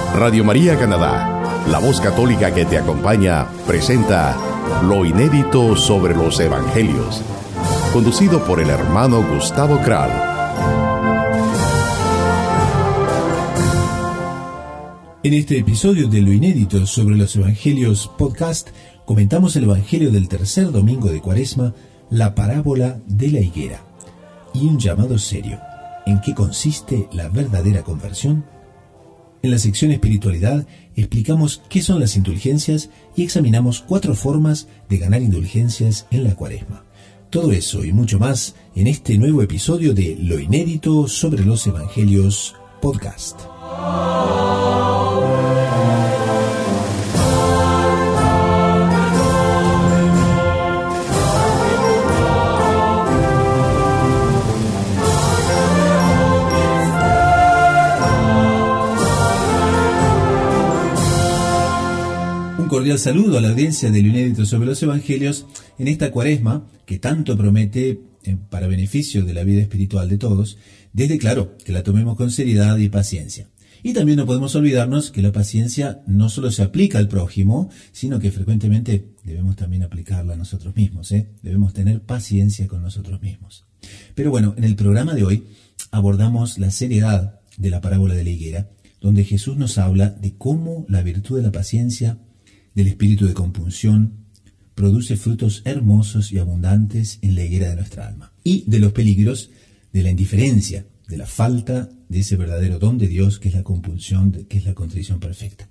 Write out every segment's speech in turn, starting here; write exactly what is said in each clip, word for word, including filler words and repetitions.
Radio María Canadá, la voz católica que te acompaña, presenta Lo inédito sobre los Evangelios, conducido por el hermano Gustavo Kral. En este episodio de Lo inédito sobre los Evangelios podcast, comentamos el Evangelio del tercer domingo de Cuaresma, la parábola de la higuera, y un llamado serio. ¿En qué consiste la verdadera conversión? En la sección Espiritualidad explicamos qué son las indulgencias y examinamos cuatro formas de ganar indulgencias en la Cuaresma. Todo eso y mucho más en este nuevo episodio de Lo inédito sobre los Evangelios podcast. Cordial saludo a la audiencia de Lo inédito sobre los Evangelios en esta Cuaresma que tanto promete eh, para beneficio de la vida espiritual de todos, desde claro que la tomemos con seriedad y paciencia. Y también no podemos olvidarnos que la paciencia no solo se aplica al prójimo, sino que frecuentemente debemos también aplicarla a nosotros mismos, ¿eh? Debemos tener paciencia con nosotros mismos. Pero bueno, en el programa de hoy abordamos la seriedad de la parábola de la higuera, donde Jesús nos habla de cómo la virtud de la paciencia, del espíritu de compunción, produce frutos hermosos y abundantes en la higuera de nuestra alma. Y de los peligros de la indiferencia, de la falta de ese verdadero don de Dios que es la compunción, que es la contrición perfecta.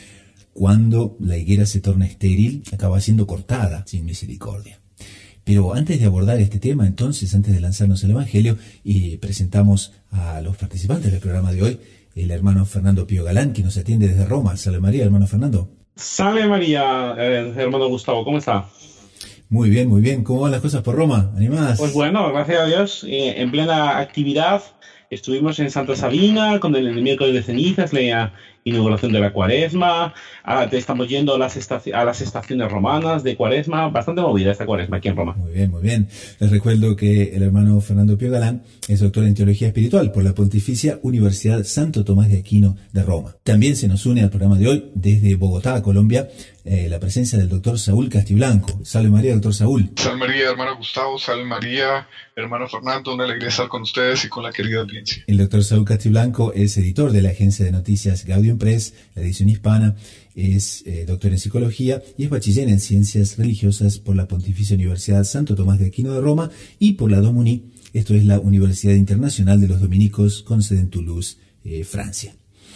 Cuando la higuera se torna estéril, acaba siendo cortada sin misericordia. Pero antes de abordar este tema, entonces, antes de lanzarnos al Evangelio, y presentamos a los participantes del programa de hoy, el hermano Fernando Pío Galán, que nos atiende desde Roma. Salve María, hermano Fernando. Salve María, eh, hermano Gustavo, ¿cómo está? Muy bien, muy bien. ¿Cómo van las cosas por Roma? ¿Animadas? Pues bueno, gracias a Dios, eh, en plena actividad. Estuvimos en Santa Sabina con el, el miércoles de cenizas, la inauguración de la Cuaresma. Ahora te estamos yendo a las, estaci- a las estaciones romanas de Cuaresma. Bastante movida esta Cuaresma aquí en Roma. Muy bien, muy bien. Les recuerdo que el hermano Fernando Pío Galán es doctor en Teología Espiritual por la Pontificia Universidad Santo Tomás de Aquino de Roma. También se nos une al programa de hoy desde Bogotá, Colombia, eh, la presencia del doctor Saúl Castiblanco. Salve María, doctor Saúl. Salve María, hermano Gustavo. Salve María, hermano Fernando. Una alegría estar con ustedes y con la querida audiencia. El doctor Saúl Castiblanco es editor de la agencia de noticias Gaudium Press, la edición hispana, es eh, doctor en psicología y es bachiller en ciencias religiosas por la Pontificia Universidad Santo Tomás de Aquino de Roma y por la Domuni, esto es la Universidad Internacional de los Dominicos con sede en Toulouse, eh, Francia.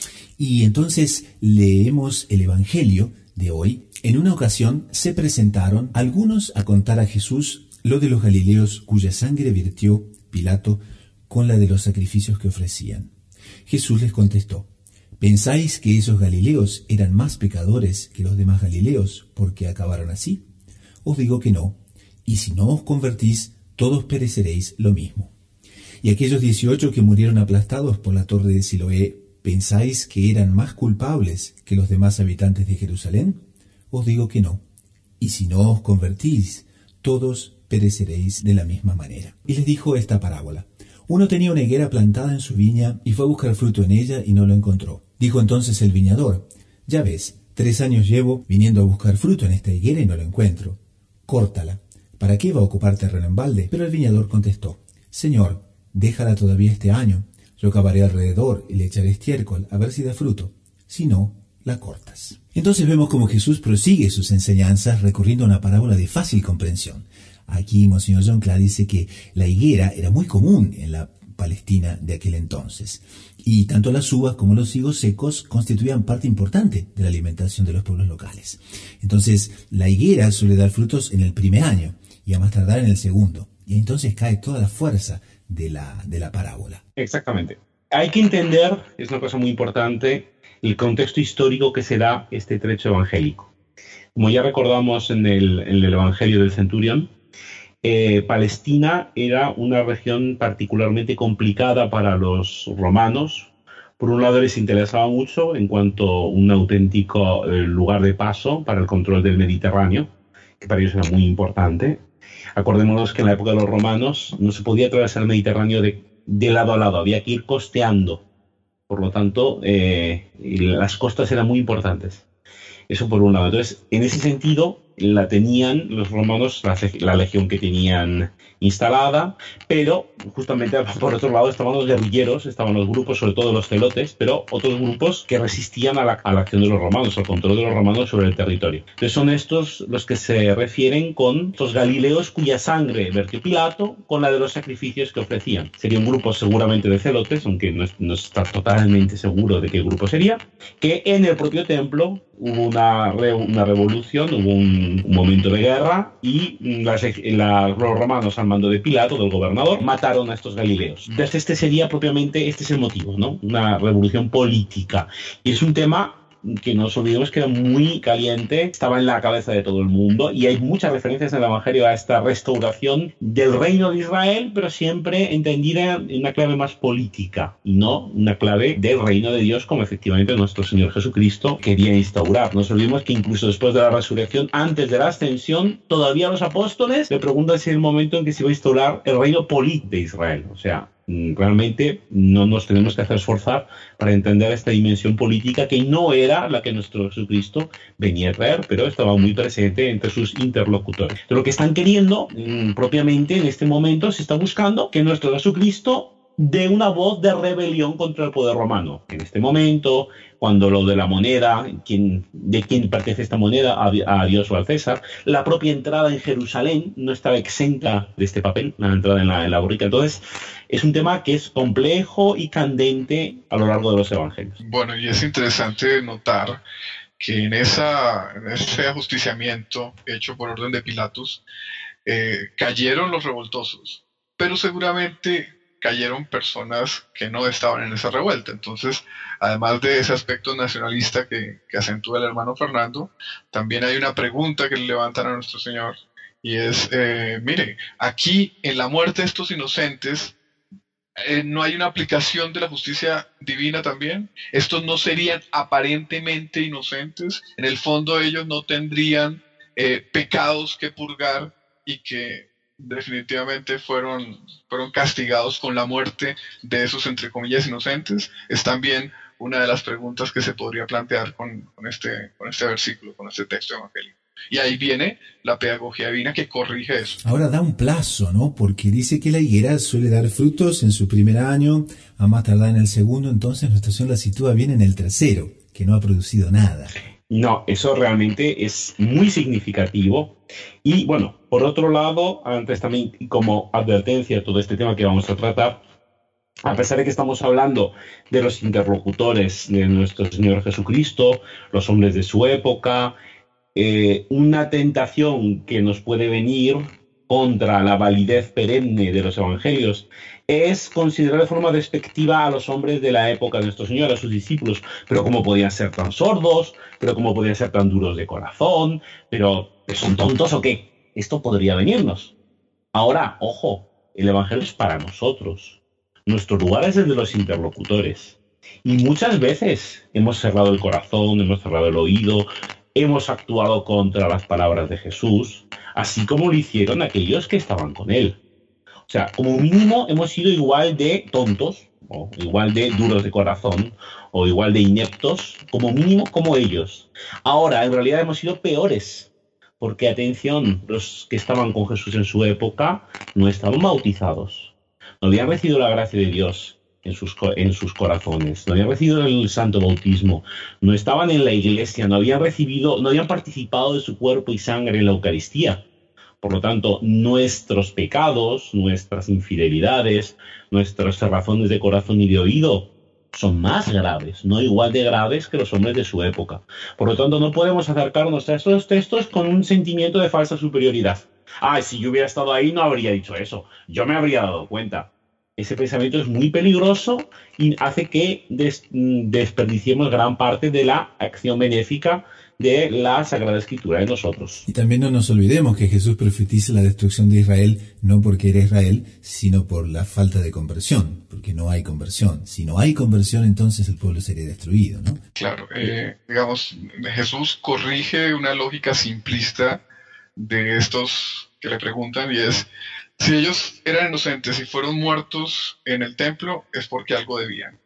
Y entonces leemos el Evangelio de hoy. En una ocasión se presentaron algunos a contar a Jesús lo de los galileos cuya sangre virtió Pilato con la de los sacrificios que ofrecían. Jesús les contestó: ¿pensáis que esos galileos eran más pecadores que los demás galileos porque acabaron así? Os digo que no, y si no os convertís, todos pereceréis lo mismo. Y aquellos dieciocho que murieron aplastados por la torre de Siloé, ¿pensáis que eran más culpables que los demás habitantes de Jerusalén? Os digo que no, y si no os convertís, todos pereceréis de la misma manera. Y les dijo esta parábola. Uno tenía una higuera plantada en su viña y fue a buscar fruto en ella y no lo encontró. Dijo entonces el viñador: ya ves, tres años llevo viniendo a buscar fruto en esta higuera y no lo encuentro. Córtala. ¿Para qué va a ocupar terreno en balde? Pero el viñador contestó: Señor, déjala todavía este año. Yo cavaré alrededor y le echaré estiércol a ver si da fruto. Si no, la cortas. Entonces vemos cómo Jesús prosigue sus enseñanzas recurriendo a una parábola de fácil comprensión. Aquí Monseñor John Cla dice que la higuera era muy común en la Palestina de aquel entonces, y tanto las uvas como los higos secos constituían parte importante de la alimentación de los pueblos locales. Entonces la higuera suele dar frutos en el primer año y a más tardar en el segundo, y entonces cae toda la fuerza de la, de la parábola. Exactamente. Hay que entender, es una cosa muy importante, el contexto histórico que se da este trecho evangélico. Como ya recordamos en el, en el Evangelio del Centurión, eh, Palestina era una región particularmente complicada para los romanos. Por un lado les interesaba mucho en cuanto a un auténtico eh, lugar de paso para el control del Mediterráneo, que para ellos era muy importante. Acordémonos que en la época de los romanos no se podía atravesar el Mediterráneo de, de lado a lado, había que ir costeando. Por lo tanto, eh, las costas eran muy importantes. Eso por un lado. Entonces, en ese sentido, la tenían los romanos, la, la legión que tenían instalada, pero justamente por otro lado estaban los guerrilleros, estaban los grupos, sobre todo los celotes, pero otros grupos que resistían a la, a la acción de los romanos, al control de los romanos sobre el territorio. Entonces son estos los que se refieren con los galileos cuya sangre vertió Pilato con la de los sacrificios que ofrecían. Sería un grupo seguramente de celotes, aunque no, no está totalmente seguro de qué grupo sería, que en el propio templo hubo una, re, una revolución, hubo un, un momento de guerra y las, la, los romanos al mando de Pilato, del gobernador, mataron a estos galileos. Entonces este sería propiamente, este es el motivo, ¿no? Una revolución política. Y es un tema que no nos olvidemos que era muy caliente, estaba en la cabeza de todo el mundo y hay muchas referencias en el Evangelio a esta restauración del reino de Israel, pero siempre entendida en una clave más política y no una clave del reino de Dios como efectivamente nuestro Señor Jesucristo quería instaurar. No nos olvidemos que incluso después de la resurrección, antes de la ascensión, todavía los apóstoles le preguntan si es el momento en que se va a instaurar el reino político de Israel. O sea, realmente no nos tenemos que hacer esforzar para entender esta dimensión política que no era la que nuestro Jesucristo venía a traer, pero estaba muy presente entre sus interlocutores. De lo que están queriendo, mmm, propiamente en este momento se está buscando que nuestro Jesucristo dé una voz de rebelión contra el poder romano. En este momento, cuando lo de la moneda, quién, de quién pertenece esta moneda, a, a Dios o al César, la propia entrada en Jerusalén no estaba exenta de este papel, la entrada en la, en la borrica. Entonces, es un tema que es complejo y candente a lo largo de los evangelios. Bueno, y es interesante notar que en, esa, en ese ajusticiamiento hecho por orden de Pilatos, eh, cayeron los revoltosos, pero seguramente cayeron personas que no estaban en esa revuelta. Entonces, además de ese aspecto nacionalista que, que acentúa el hermano Fernando, también hay una pregunta que le levantan a nuestro Señor, y es, eh, mire, aquí en la muerte de estos inocentes, eh, ¿no hay una aplicación de la justicia divina también? ¿Estos no serían aparentemente inocentes? En el fondo ellos no tendrían eh, pecados que purgar y que definitivamente fueron, fueron castigados con la muerte de esos, entre comillas, inocentes. Es también una de las preguntas que se podría plantear con, con, este, con este versículo, con este texto evangélico. Y ahí viene la pedagogía divina que corrige eso. Ahora da un plazo, ¿no? Porque dice que la higuera suele dar frutos en su primer año, a más tardar en el segundo, entonces nuestra Señora la sitúa bien en el tercero, que no ha producido nada. No, eso realmente es muy significativo. Y bueno, por otro lado, antes también como advertencia a todo este tema que vamos a tratar, a pesar de que estamos hablando de los interlocutores de nuestro Señor Jesucristo, los hombres de su época, eh, una tentación que nos puede venir contra la validez perenne de los evangelios es considerar de forma despectiva a los hombres de la época de nuestro Señor, a sus discípulos, pero cómo podían ser tan sordos, pero cómo podían ser tan duros de corazón, pero ¿son tontos o qué? Esto podría venirnos. Ahora, ojo, el evangelio es para nosotros. Nuestro lugar es el de los interlocutores. Y muchas veces hemos cerrado el corazón, hemos cerrado el oído, hemos actuado contra las palabras de Jesús, así como lo hicieron aquellos que estaban con él. O sea, como mínimo hemos sido igual de tontos, o igual de duros de corazón, o igual de ineptos, como mínimo como ellos. Ahora, en realidad hemos sido peores, porque atención, los que estaban con Jesús en su época no estaban bautizados, no habían recibido la gracia de Dios en sus, en sus corazones, no habían recibido el santo bautismo, no estaban en la iglesia, no habían recibido, no habían participado de su cuerpo y sangre en la Eucaristía. Por lo tanto, nuestros pecados, nuestras infidelidades, nuestras cerrazones de corazón y de oído son más graves, no igual de graves que los hombres de su época. Por lo tanto, no podemos acercarnos a estos textos con un sentimiento de falsa superioridad. Ah, si yo hubiera estado ahí no habría dicho eso, yo me habría dado cuenta. Ese pensamiento es muy peligroso y hace que des- desperdiciemos gran parte de la acción benéfica de la Sagrada Escritura en nosotros. Y también no nos olvidemos que Jesús profetiza la destrucción de Israel no porque era Israel, sino por la falta de conversión, porque no hay conversión. Si no hay conversión, entonces el pueblo sería destruido, ¿no? Claro, eh, digamos, Jesús corrige una lógica simplista de estos que le preguntan, y es, si ellos eran inocentes y fueron muertos en el templo, es porque algo debían.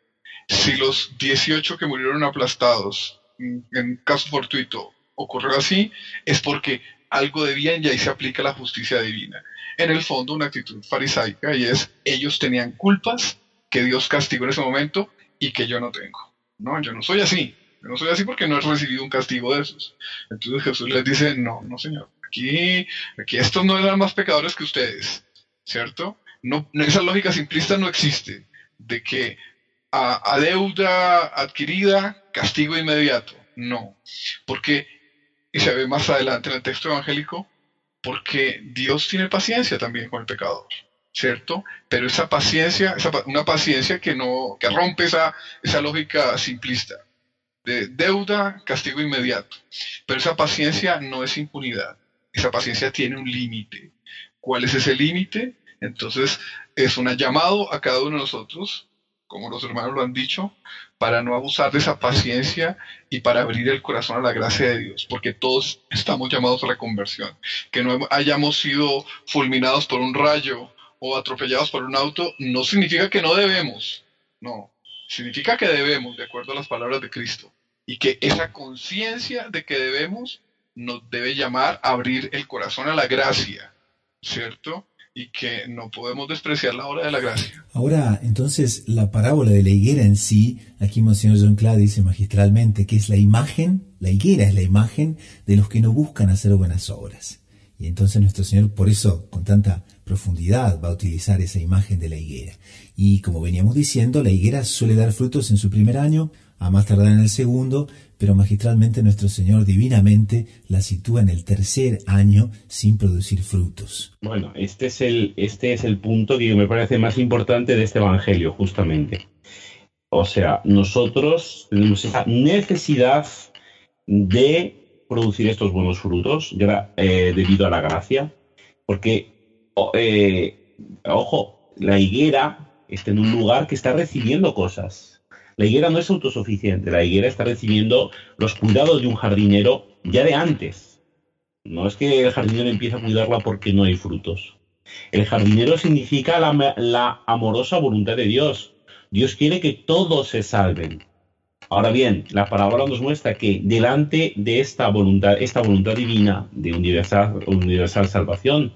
Si los dieciocho que murieron aplastados, en caso fortuito, ocurrió así, es porque algo debían y ahí se aplica la justicia divina. En el fondo, una actitud farisaica, y es, ellos tenían culpas que Dios castigó en ese momento y que yo no tengo. No, yo no soy así. Yo no soy así porque no he recibido un castigo de esos. Entonces Jesús les dice, no, no señor, aquí, aquí estos no eran más pecadores que ustedes, ¿cierto? No, esa lógica simplista no existe, de que a, a deuda adquirida, castigo inmediato. No, porque, y se ve más adelante en el texto evangélico, porque Dios tiene paciencia también con el pecador, ¿cierto? Pero esa paciencia, esa, una paciencia que no, que rompe esa, esa lógica simplista de deuda, castigo inmediato. Pero esa paciencia no es impunidad, esa paciencia tiene un límite. ¿Cuál es ese límite? Entonces es un llamado a cada uno de nosotros, como los hermanos lo han dicho, para no abusar de esa paciencia y para abrir el corazón a la gracia de Dios, porque todos estamos llamados a la conversión. Que no hayamos sido fulminados por un rayo o atropellados por un auto, no significa que no debemos, no, significa que debemos, de acuerdo a las palabras de Cristo, y que esa conciencia de que debemos nos debe llamar a abrir el corazón a la gracia, ¿cierto? Y que no podemos despreciar la obra de la gracia. Ahora, entonces, la parábola de la higuera en sí, aquí Monseñor John Clare dice magistralmente que es la imagen, la higuera es la imagen de los que no buscan hacer buenas obras. Y entonces nuestro Señor, por eso, con tanta profundidad, va a utilizar esa imagen de la higuera. Y como veníamos diciendo, la higuera suele dar frutos en su primer año, a más tardar en el segundo, pero magistralmente nuestro Señor divinamente la sitúa en el tercer año sin producir frutos. Bueno, este es el, este es el punto que me parece más importante de este Evangelio, justamente. O sea, nosotros tenemos esa necesidad de producir estos buenos frutos eh, debido a la gracia, porque, eh, ojo, la higuera está en un lugar que está recibiendo cosas. La higuera no es autosuficiente, la higuera está recibiendo los cuidados de un jardinero ya de antes. No es que el jardinero empiece a cuidarla porque no hay frutos. El jardinero significa la, la amorosa voluntad de Dios. Dios quiere que todos se salven. Ahora bien, la parábola nos muestra que delante de esta voluntad, esta voluntad divina de universal, universal salvación,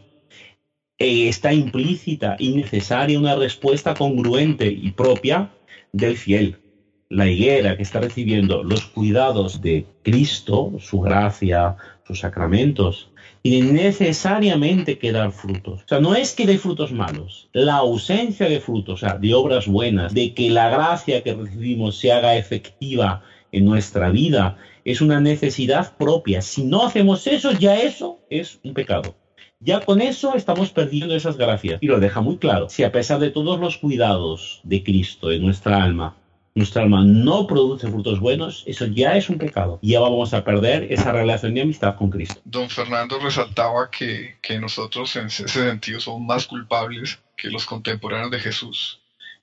eh, está implícita y necesaria una respuesta congruente y propia del fiel. La higuera que está recibiendo los cuidados de Cristo, su gracia, sus sacramentos, tiene necesariamente que dar frutos. O sea, no es que dé frutos malos, la ausencia de frutos, o sea, de obras buenas, de que la gracia que recibimos se haga efectiva en nuestra vida, es una necesidad propia. Si no hacemos eso, ya eso es un pecado. Ya con eso estamos perdiendo esas gracias. Y lo deja muy claro. Si a pesar de todos los cuidados de Cristo en nuestra alma, nuestra alma no produce frutos buenos, eso ya es un pecado. Ya vamos a perder esa relación de amistad con Cristo. Don Fernando resaltaba que, que nosotros en ese sentido somos más culpables que los contemporáneos de Jesús.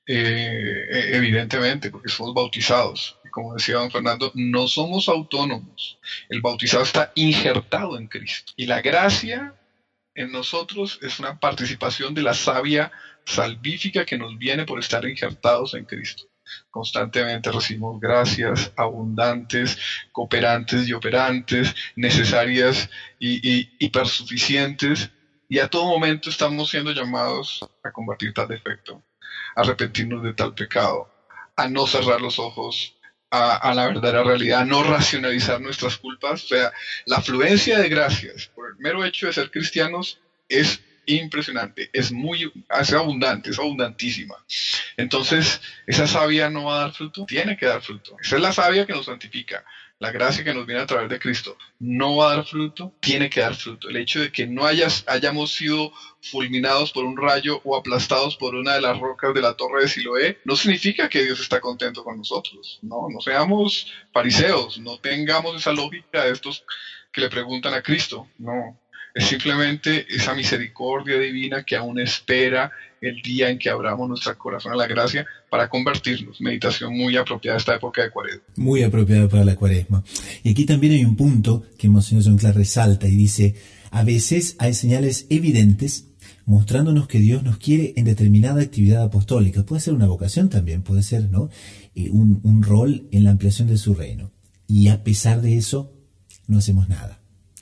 Eh, evidentemente, porque somos bautizados. Y como decía don Fernando, no somos autónomos. El bautizado está injertado en Cristo. Y la gracia en nosotros es una participación de la savia salvífica que nos viene por estar injertados en Cristo. Constantemente recibimos gracias abundantes, cooperantes y operantes, necesarias y, y hipersuficientes, y a todo momento estamos siendo llamados a combatir tal defecto, a arrepentirnos de tal pecado, a no cerrar los ojos a, a la verdadera realidad, a no racionalizar nuestras culpas. O sea, la afluencia de gracias por el mero hecho de ser cristianos es impresionante, es muy es abundante, es abundantísima. Entonces, esa savia no va a dar fruto, tiene que dar fruto. Esa es la savia que nos santifica, la gracia que nos viene a través de Cristo. No va a dar fruto, tiene que dar fruto. El hecho de que no hayas, hayamos sido fulminados por un rayo o aplastados por una de las rocas de la torre de Siloé no significa que Dios está contento con nosotros. No, no seamos fariseos, no tengamos esa lógica de estos que le preguntan a Cristo. No. Es simplemente esa misericordia divina que aún espera el día en que abramos nuestro corazón a la gracia para convertirnos. Meditación muy apropiada a esta época de Cuaresma. Muy apropiada para la Cuaresma. Y aquí también hay un punto que Monseñor John Clare resalta y dice: a veces hay señales evidentes mostrándonos que Dios nos quiere en determinada actividad apostólica. Puede ser una vocación también, puede ser, ¿no?, eh, un, un rol en la ampliación de su reino. Y a pesar de eso, no hacemos nada.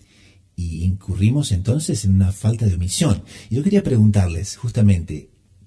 Y incurrimos entonces en una falta de omisión. Y yo quería preguntarles, justamente,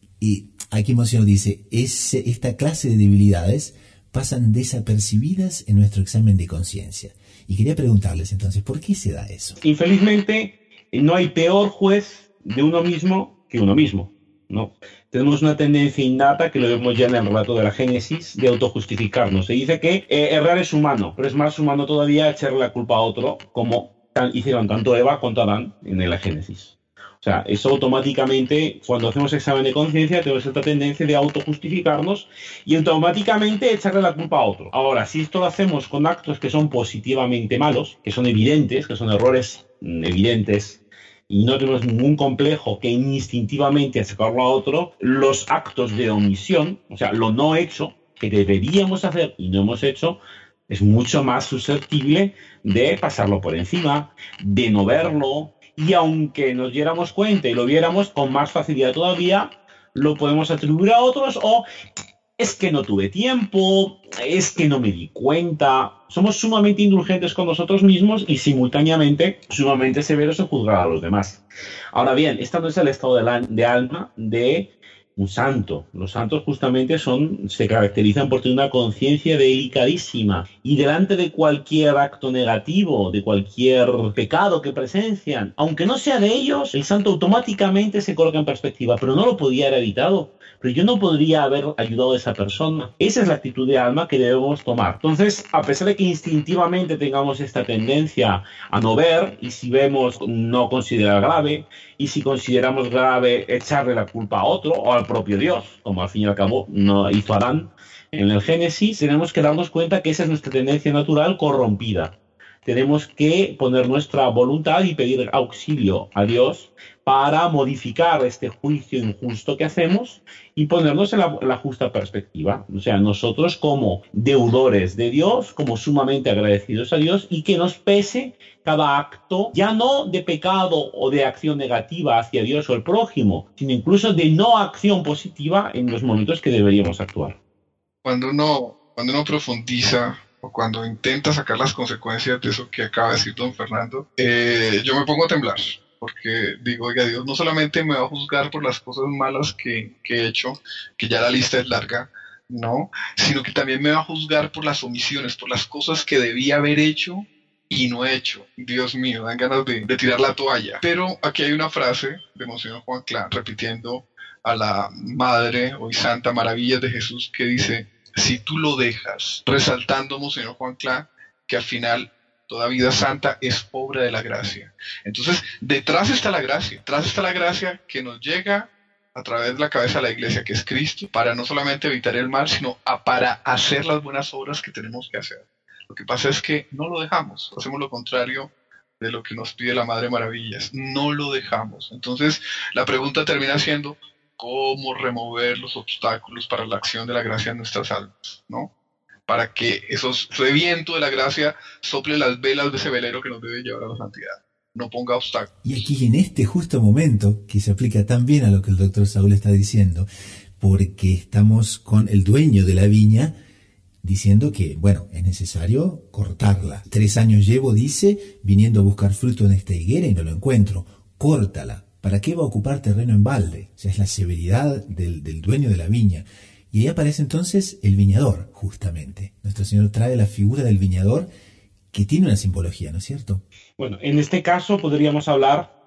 y aquí Monseñor dice, ese, esta clase de debilidades pasan desapercibidas en nuestro examen de conciencia. Y quería preguntarles entonces, ¿por qué se da eso? Infelizmente, no hay peor juez de uno mismo que uno mismo, ¿no? Tenemos una tendencia innata, que lo vemos ya en el relato de la Génesis, de autojustificarnos. Se dice que eh, errar es humano, pero es más humano todavía echarle la culpa a otro, como tan, hicieron tanto Eva contra Adán en la Génesis. O sea, eso automáticamente, cuando hacemos examen de conciencia, tenemos esta tendencia de autojustificarnos y automáticamente echarle la culpa a otro. Ahora, si esto lo hacemos con actos que son positivamente malos, que son evidentes, que son errores evidentes, y no tenemos ningún complejo que instintivamente achacarlo a otro, los actos de omisión, o sea, lo no hecho, que deberíamos hacer y no hemos hecho, es mucho más susceptible de pasarlo por encima, de no verlo, y aunque nos diéramos cuenta y lo viéramos con más facilidad todavía, lo podemos atribuir a otros, o es que no tuve tiempo, es que no me di cuenta. Somos sumamente indulgentes con nosotros mismos y simultáneamente sumamente severos en juzgar a los demás. Ahora bien, este no es el estado de, la, de alma de un santo. Los santos justamente son, se caracterizan por tener una conciencia delicadísima, y delante de cualquier acto negativo, de cualquier pecado que presencian, aunque no sea de ellos, el santo automáticamente se coloca en perspectiva, pero no lo podía haber evitado. Pero yo no podría haber ayudado a esa persona. Esa es la actitud de alma que debemos tomar. Entonces, a pesar de que instintivamente tengamos esta tendencia a no ver, y si vemos, no considerar grave, y si consideramos grave, echarle la culpa a otro o al propio Dios, como al fin y al cabo no hizo Adán en el Génesis, tenemos que darnos cuenta que esa es nuestra tendencia natural corrompida. Tenemos que poner nuestra voluntad y pedir auxilio a Dios para modificar este juicio injusto que hacemos y ponernos en la, la justa perspectiva. O sea, nosotros como deudores de Dios, como sumamente agradecidos a Dios, y que nos pese cada acto, ya no de pecado o de acción negativa hacia Dios o el prójimo, sino incluso de no acción positiva en los momentos que deberíamos actuar. Cuando uno, cuando uno profundiza o cuando intenta sacar las consecuencias de eso que acaba de decir don Fernando, eh, yo me pongo a temblar, porque digo, oiga, Dios no solamente me va a juzgar por las cosas malas que, que he hecho, que ya la lista es larga, no, sino que también me va a juzgar por las omisiones, por las cosas que debía haber hecho y no he hecho. Dios mío, dan ganas de, de tirar la toalla. Pero aquí hay una frase de Monseñor Juan Clá, repitiendo a la Madre hoy Santa Maravillas de Jesús, que dice: si tú lo dejas, resaltando Monseñor Juan Clá, que al final toda vida santa es obra de la gracia. Entonces, detrás está la gracia, detrás está la gracia que nos llega a través de la cabeza de la Iglesia, que es Cristo, para no solamente evitar el mal, sino a, para hacer las buenas obras que tenemos que hacer. Lo que pasa es que no lo dejamos, hacemos lo contrario de lo que nos pide la Madre Maravillas, no lo dejamos. Entonces, la pregunta termina siendo: ¿cómo remover los obstáculos para la acción de la gracia en nuestras almas, ¿no? Para que esos, ese viento de la gracia sople las velas de ese velero que nos debe llevar a la santidad, no ponga obstáculos. Y aquí, en este justo momento, que se aplica tan bien a lo que el doctor Saúl está diciendo, porque estamos con el dueño de la viña diciendo que, bueno, es necesario cortarla. Tres años llevo, dice, viniendo a buscar fruto en esta higuera y no lo encuentro. Córtala. ¿Para qué va a ocupar terreno en balde? O sea, es la severidad del, del dueño de la viña. Y ahí aparece entonces el viñador, justamente. Nuestro Señor trae la figura del viñador, que tiene una simbología, ¿no es cierto? Bueno, en este caso podríamos hablar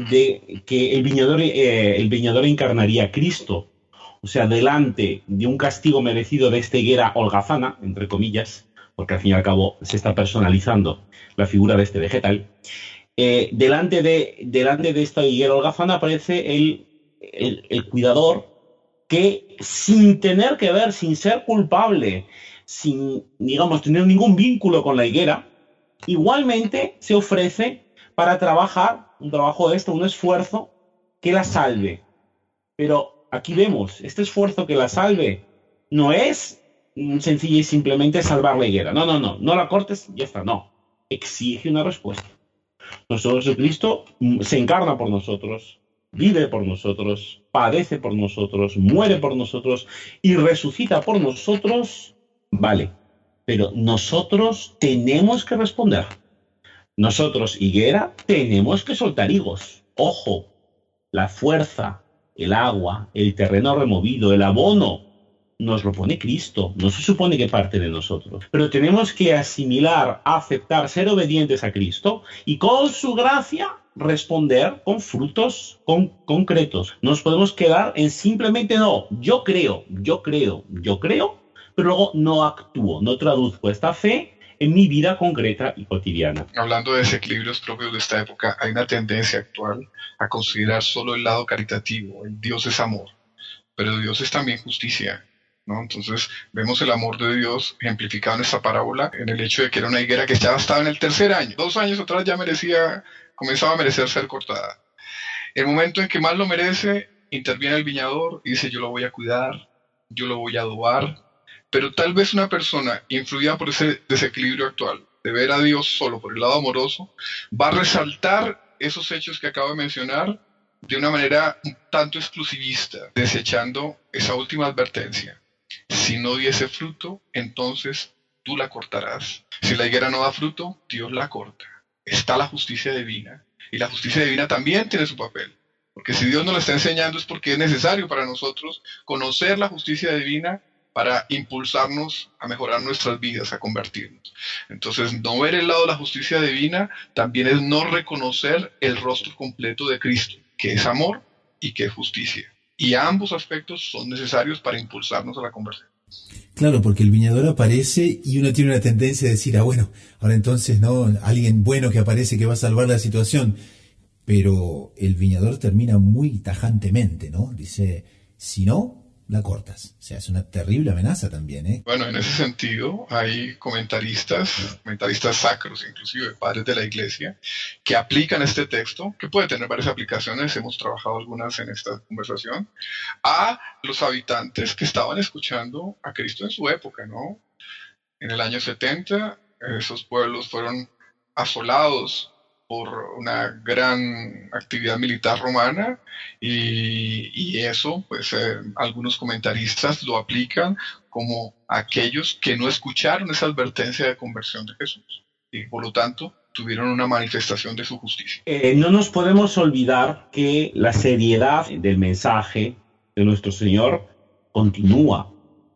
de que el viñador, eh, el viñador encarnaría a Cristo. O sea, delante de un castigo merecido de esta higuera holgazana, entre comillas, porque al fin y al cabo se está personalizando la figura de este vegetal. Eh, delante, de, delante de esta higuera holgazana aparece el, el, el cuidador que, sin tener que ver, sin ser culpable, sin, digamos, tener ningún vínculo con la higuera, igualmente se ofrece para trabajar, un trabajo de esto, un esfuerzo que la salve. Pero aquí vemos, este esfuerzo que la salve no es sencillo y simplemente salvar la higuera. No, no, no, no la cortes, ya está, no. Exige una respuesta. Nuestro Jesucristo se encarna por nosotros, vive por nosotros, padece por nosotros, muere por nosotros y resucita por nosotros, vale. Pero nosotros tenemos que responder. Nosotros, higuera, tenemos que soltar higos. Ojo, la fuerza, el agua, el terreno removido, el abono, nos lo pone Cristo. No se supone que parte de nosotros. Pero tenemos que asimilar, aceptar, ser obedientes a Cristo y con su gracia responder con frutos con, concretos. No nos podemos quedar en simplemente no, yo creo, yo creo, yo creo, pero luego no actúo, no traduzco esta fe en mi vida concreta y cotidiana. Hablando de desequilibrios propios de esta época, hay una tendencia actual a considerar solo el lado caritativo. El Dios es amor, pero Dios es también justicia, ¿no? Entonces vemos el amor de Dios ejemplificado en esta parábola en el hecho de que era una higuera que ya estaba en el tercer año. Dos años atrás ya merecía, comenzaba a merecer ser cortada. El momento en que más lo merece, interviene el viñador y dice: yo lo voy a cuidar, yo lo voy a adobar. Pero tal vez una persona influida por ese desequilibrio actual, de ver a Dios solo por el lado amoroso, va a resaltar esos hechos que acabo de mencionar de una manera un tanto exclusivista, desechando esa última advertencia. Si no diese fruto, entonces tú la cortarás. Si la higuera no da fruto, Dios la corta. Está la justicia divina. Y la justicia divina también tiene su papel. Porque si Dios nos la está enseñando es porque es necesario para nosotros conocer la justicia divina para impulsarnos a mejorar nuestras vidas, a convertirnos. Entonces, no ver el lado de la justicia divina también es no reconocer el rostro completo de Cristo, que es amor y que es justicia. Y ambos aspectos son necesarios para impulsarnos a la conversión. Claro, porque el viñador aparece y uno tiene una tendencia a decir, ah, bueno, ahora entonces, ¿no? Alguien bueno que aparece que va a salvar la situación. Pero el viñador termina muy tajantemente, ¿no? Dice, si no, la cortas. O sea, es una terrible amenaza también, ¿eh? Bueno, en ese sentido hay comentaristas, comentaristas sacros, inclusive padres de la iglesia, que aplican este texto, que puede tener varias aplicaciones, hemos trabajado algunas en esta conversación, a los habitantes que estaban escuchando a Cristo en su época, ¿no? En el año setenta, esos pueblos fueron asolados por una gran actividad militar romana y, y eso, pues eh, algunos comentaristas lo aplican como aquellos que no escucharon esa advertencia de conversión de Jesús y por lo tanto tuvieron una manifestación de su justicia. Eh, no nos podemos olvidar que la seriedad del mensaje de nuestro Señor continúa.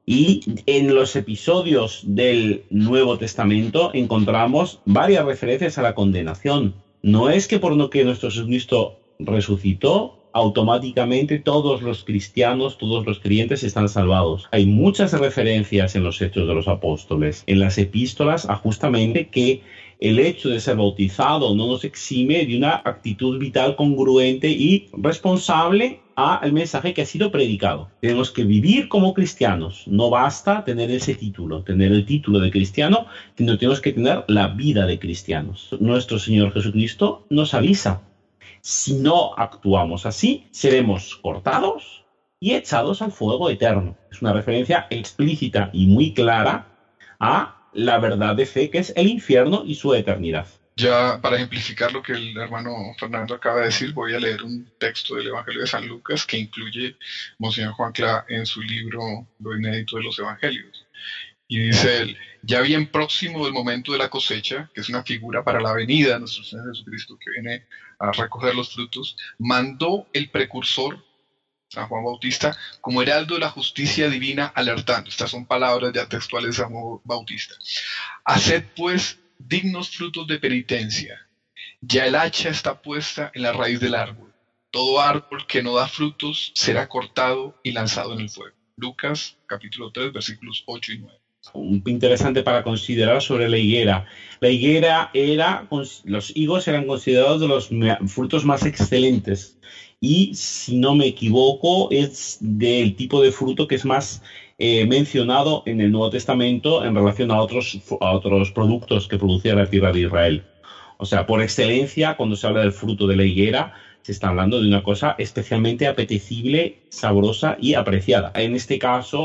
Y en los episodios del Nuevo Testamento encontramos varias referencias a la condenación. No es que por lo que nuestro Jesucristo resucitó, automáticamente todos los cristianos, todos los creyentes están salvados. Hay muchas referencias en los Hechos de los Apóstoles, en las epístolas, a justamente que el hecho de ser bautizado no nos exime de una actitud vital congruente y responsable al mensaje que ha sido predicado. Tenemos que vivir como cristianos. No basta tener ese título, tener el título de cristiano, sino tenemos que tener la vida de cristianos. Nuestro Señor Jesucristo nos avisa. Si no actuamos así, seremos cortados y echados al fuego eterno. Es una referencia explícita y muy clara a la verdad de fe que es el infierno y su eternidad. Ya para ejemplificar lo que el hermano Fernando acaba de decir, voy a leer un texto del Evangelio de San Lucas que incluye Monseñor Juan Clá en su libro Lo inédito de los Evangelios. Y dice él: ya bien próximo del momento de la cosecha, que es una figura para la venida de nuestro Señor Jesucristo que viene a recoger los frutos, mandó el precursor, San Juan Bautista, como heraldo de la justicia divina, alertando. Estas son palabras ya textuales de San Juan Bautista. Haced pues dignos frutos de penitencia. Ya el hacha está puesta en la raíz del árbol. Todo árbol que no da frutos será cortado y lanzado en el fuego. Lucas capítulo tres versículos ocho y nueve. Un interesante para considerar sobre la higuera. La higuera era, los higos eran considerados de los frutos más excelentes y, si no me equivoco, es del tipo de fruto que es más eh, mencionado en el Nuevo Testamento en relación a otros, a otros productos que producía la tierra de Israel. O sea, por excelencia, cuando se habla del fruto de la higuera, se está hablando de una cosa especialmente apetecible, sabrosa y apreciada. En este caso,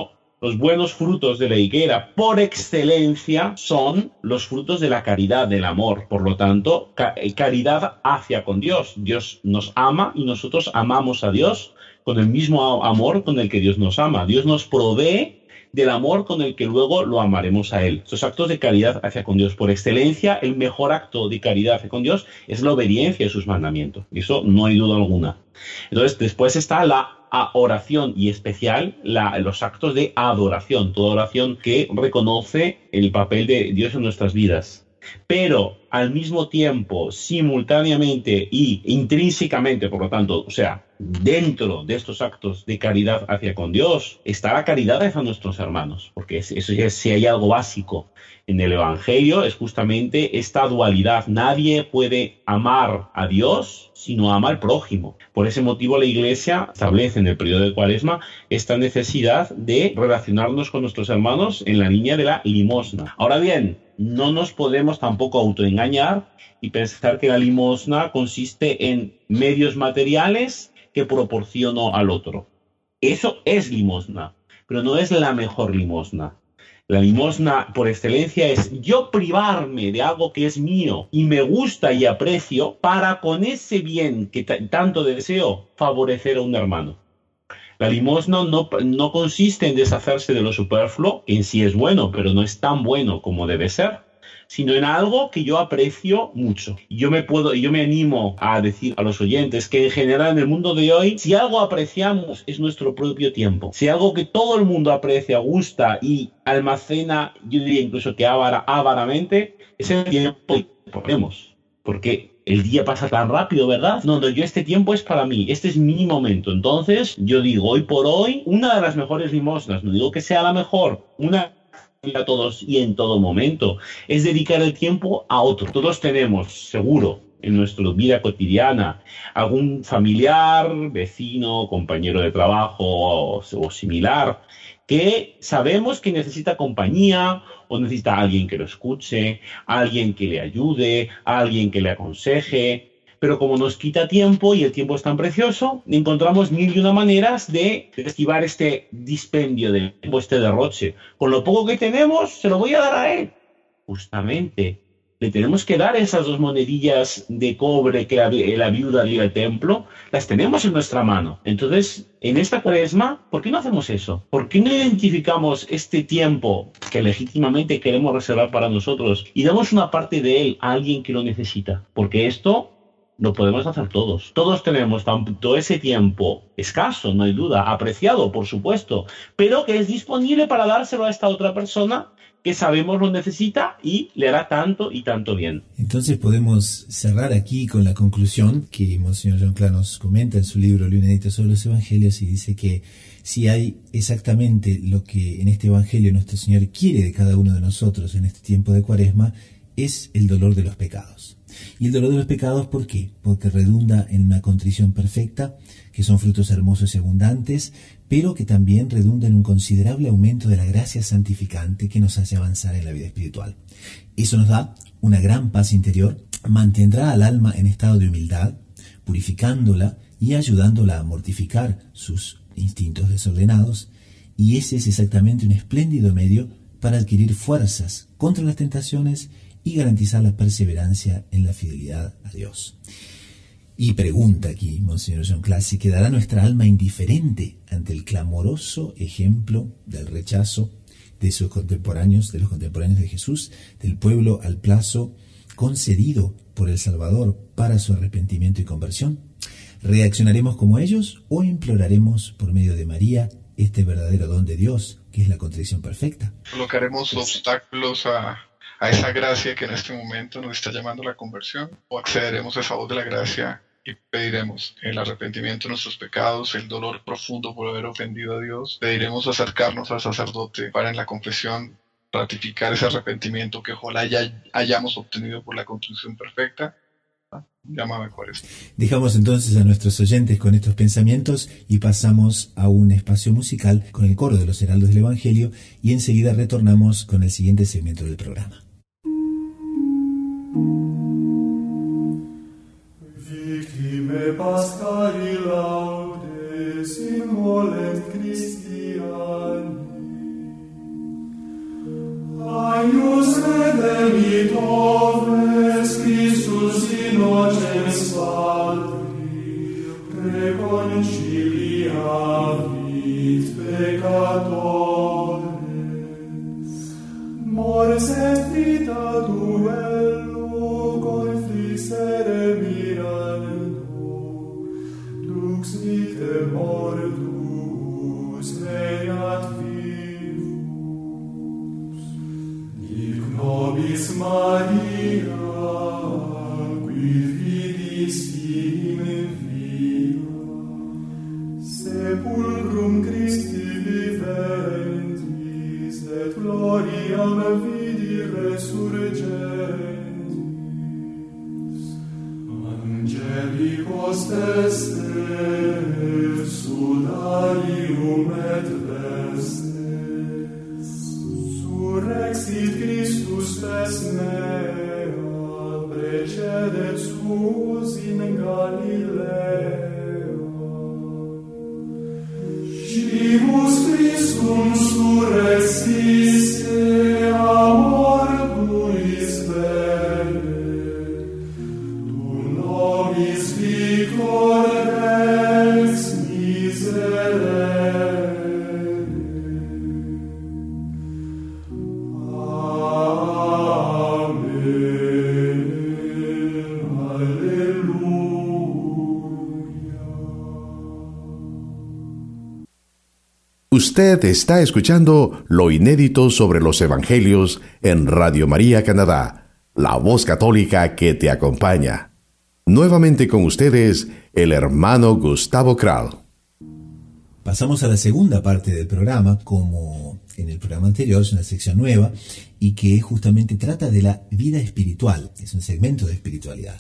Los buenos frutos de la higuera, por excelencia, son los frutos de la caridad, del amor. Por lo tanto, ca- caridad hacia con Dios. Dios nos ama y nosotros amamos a Dios con el mismo amor con el que Dios nos ama. Dios nos provee del amor con el que luego lo amaremos a Él. Estos actos de caridad hacia con Dios. Por excelencia, el mejor acto de caridad hacia con Dios es la obediencia a sus mandamientos. Y eso no hay duda alguna. Entonces, después está la oración y especial la, los actos de adoración. Toda oración que reconoce el papel de Dios en nuestras vidas. Pero al mismo tiempo, simultáneamente y intrínsecamente, por lo tanto, o sea, dentro de estos actos de caridad hacia con Dios, está la caridad hacia nuestros hermanos, porque eso ya es, si hay algo básico en el Evangelio, es justamente esta dualidad. Nadie puede amar a Dios si no ama al prójimo. Por ese motivo la Iglesia establece en el periodo de Cuaresma esta necesidad de relacionarnos con nuestros hermanos en la línea de la limosna. Ahora bien, no nos podemos tampoco autoengañar y pensar que la limosna consiste en medios materiales que proporciono al otro. Eso es limosna, pero no es la mejor limosna. La limosna por excelencia es yo privarme de algo que es mío y me gusta y aprecio para con ese bien que t- tanto deseo favorecer a un hermano. La limosna no, no consiste en deshacerse de lo superfluo, que en sí es bueno, pero no es tan bueno como debe ser, sino en algo que yo aprecio mucho. Yo me puedo, yo me animo a decir a los oyentes que en general en el mundo de hoy, si algo apreciamos es nuestro propio tiempo. Si algo que todo el mundo aprecia, gusta y almacena, yo diría incluso que avara, avaramente, es el tiempo que ponemos. Porque el día pasa tan rápido, ¿verdad? No, no, yo este tiempo es para mí, este es mi momento. Entonces, yo digo, hoy por hoy, una de las mejores limosnas, no digo que sea la mejor, una a todos y en todo momento, es dedicar el tiempo a otro. Todos tenemos, seguro, en nuestra vida cotidiana, algún familiar, vecino, compañero de trabajo o, o similar, que sabemos que necesita compañía o necesita a alguien que lo escuche, a alguien que le ayude, a alguien que le aconseje. Pero como nos quita tiempo y el tiempo es tan precioso, encontramos mil y una maneras de esquivar este dispendio de tiempo, este derroche. Con lo poco que tenemos, se lo voy a dar a él. Justamente, le tenemos que dar esas dos monedillas de cobre que la, la viuda dio al templo, las tenemos en nuestra mano. Entonces, en esta Cuaresma, ¿por qué no hacemos eso? ¿Por qué no identificamos este tiempo que legítimamente queremos reservar para nosotros y damos una parte de él a alguien que lo necesita? Porque esto lo podemos hacer todos. Todos tenemos tanto ese tiempo escaso, no hay duda, apreciado, por supuesto, pero que es disponible para dárselo a esta otra persona que sabemos lo necesita y le hará tanto y tanto bien. Entonces podemos cerrar aquí con la conclusión que Monseñor John Clark nos comenta en su libro Lo Inédito sobre los Evangelios, y dice que si hay exactamente lo que en este Evangelio nuestro Señor quiere de cada uno de nosotros en este tiempo de Cuaresma, es el dolor de los pecados. Y el dolor de los pecados, ¿por qué? Porque redunda en una contrición perfecta, que son frutos hermosos y abundantes, pero que también redunda en un considerable aumento de la gracia santificante que nos hace avanzar en la vida espiritual. Eso nos da una gran paz interior, mantendrá al alma en estado de humildad, purificándola y ayudándola a mortificar sus instintos desordenados, y ese es exactamente un espléndido medio para adquirir fuerzas contra las tentaciones y garantizar la perseverancia en la fidelidad a Dios. Y pregunta aquí, Monseñor John Clark, si quedará nuestra alma indiferente ante el clamoroso ejemplo del rechazo de sus contemporáneos, de los contemporáneos de Jesús, del pueblo al plazo concedido por el Salvador para su arrepentimiento y conversión. ¿Reaccionaremos como ellos o imploraremos por medio de María este verdadero don de Dios, que es la contrición perfecta? ¿Colocaremos obstáculos a, a esa gracia que en este momento nos está llamando a la conversión? ¿O accederemos a esa voz de la gracia y pediremos el arrepentimiento de nuestros pecados, el dolor profundo por haber ofendido a Dios? Pediremos acercarnos al sacerdote para en la confesión ratificar ese arrepentimiento que ojalá ya hayamos obtenido por la contrición perfecta. Llámame por eso. Dejamos entonces a nuestros oyentes con estos pensamientos y pasamos a un espacio musical con el coro de los Heraldos del Evangelio, y enseguida retornamos con el siguiente segmento del programa. Victime Pascali laudes in molent Christiani, Maria, qui vidis in via, sepulcrum Christi viventis, et gloriam vidi resurgentis. Angelicos testes, sudarium et vestes, surrexit Christus tes mea, precedet suos in Galilea. Scimus Christum surrexiste a mortuis vele, tu nobis victor rex miserere. Usted está escuchando lo inédito sobre los evangelios en Radio María Canadá, la voz católica que te acompaña. Nuevamente con ustedes, el hermano Gustavo Kral. Pasamos a la segunda parte del programa, como en el programa anterior, es una sección nueva y que justamente trata de la vida espiritual, es un segmento de espiritualidad.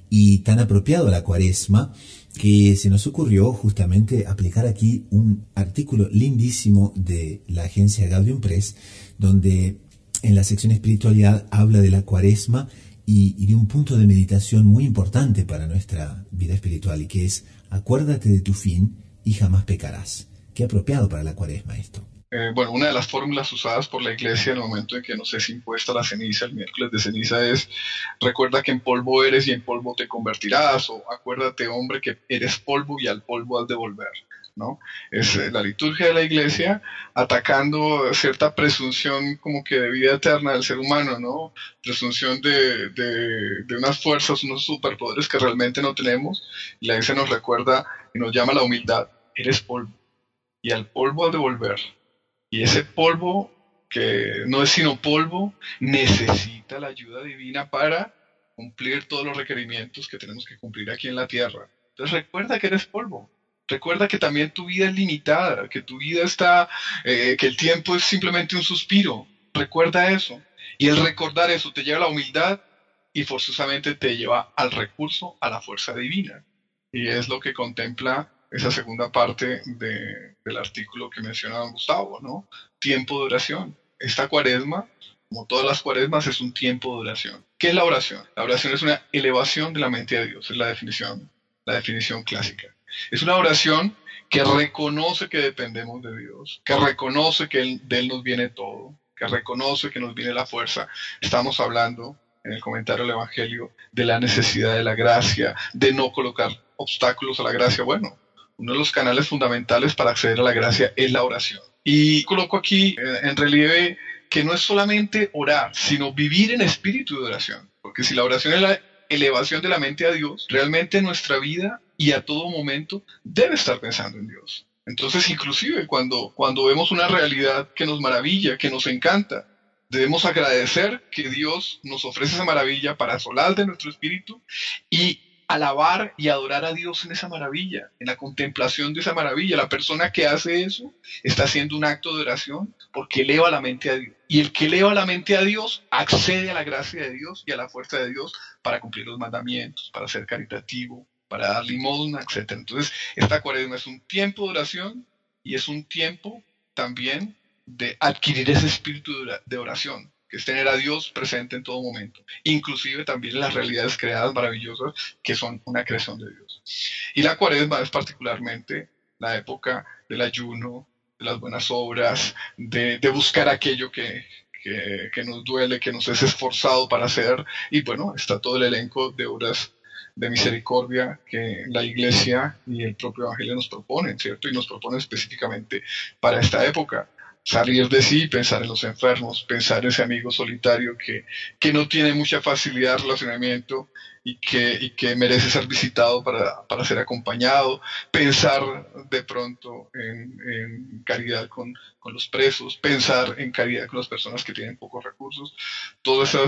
Y tan apropiado a la Cuaresma que se nos ocurrió justamente aplicar aquí un artículo lindísimo de la agencia Gaudium Press, donde en la sección espiritualidad habla de la Cuaresma y, y de un punto de meditación muy importante para nuestra vida espiritual, y que es: acuérdate de tu fin y jamás pecarás. Qué apropiado para la Cuaresma esto. Eh, bueno, una de las fórmulas usadas por la Iglesia en el momento en que nos es impuesta la ceniza, el miércoles de ceniza, es: recuerda que en polvo eres y en polvo te convertirás, o acuérdate, hombre, que eres polvo y al polvo has de volver, ¿no? Es eh, la liturgia de la Iglesia atacando cierta presunción como que de vida eterna del ser humano, ¿no? Presunción de, de, de unas fuerzas, unos superpoderes que realmente no tenemos. Y la Iglesia nos recuerda y nos llama a la humildad: eres polvo y al polvo has de volver. Y ese polvo, que no es sino polvo, necesita la ayuda divina para cumplir todos los requerimientos que tenemos que cumplir aquí en la tierra. Entonces recuerda que eres polvo. Recuerda que también tu vida es limitada, que tu vida está, eh, que el tiempo es simplemente un suspiro. Recuerda eso. Y el recordar eso te lleva a la humildad y forzosamente te lleva al recurso, a la fuerza divina. Y es lo que contempla esa segunda parte de, del artículo que menciona don Gustavo, ¿no? Tiempo de oración. Esta Cuaresma, como todas las Cuaresmas, es un tiempo de oración. ¿Qué es la oración? La oración es una elevación de la mente a Dios, es la definición, la definición clásica. Es una oración que reconoce que dependemos de Dios, que reconoce que él, de Él nos viene todo, que reconoce que nos viene la fuerza. Estamos hablando en el comentario del Evangelio de la necesidad de la gracia, de no colocar obstáculos a la gracia. Bueno, uno de los canales fundamentales para acceder a la gracia es la oración. Y coloco aquí eh, en relieve que no es solamente orar, sino vivir en espíritu de oración. Porque si la oración es la elevación de la mente a Dios, realmente nuestra vida y a todo momento debe estar pensando en Dios. Entonces, inclusive cuando, cuando vemos una realidad que nos maravilla, que nos encanta, debemos agradecer que Dios nos ofrece esa maravilla para asolar de nuestro espíritu y alabar y adorar a Dios en esa maravilla, en la contemplación de esa maravilla. La persona que hace eso está haciendo un acto de oración porque eleva la mente a Dios. Y el que eleva la mente a Dios accede a la gracia de Dios y a la fuerza de Dios para cumplir los mandamientos, para ser caritativo, para dar limosna, etcétera. Entonces, esta Cuaresma es un tiempo de oración y es un tiempo también de adquirir ese espíritu de oración, que es tener a Dios presente en todo momento, inclusive también en las realidades creadas maravillosas que son una creación de Dios. Y la Cuaresma es particularmente la época del ayuno, de las buenas obras, de, de buscar aquello que, que, que nos duele, que nos es esforzado para hacer. Y bueno, está todo el elenco de obras de misericordia que la Iglesia y el propio Evangelio nos proponen, ¿cierto? Y nos proponen específicamente para esta época. Salir de sí, pensar en los enfermos, pensar en ese amigo solitario que, que no tiene mucha facilidad de relacionamiento y que, y que merece ser visitado para, para ser acompañado, pensar de pronto en, en caridad con, con los presos, pensar en caridad con las personas que tienen pocos recursos. Todas esas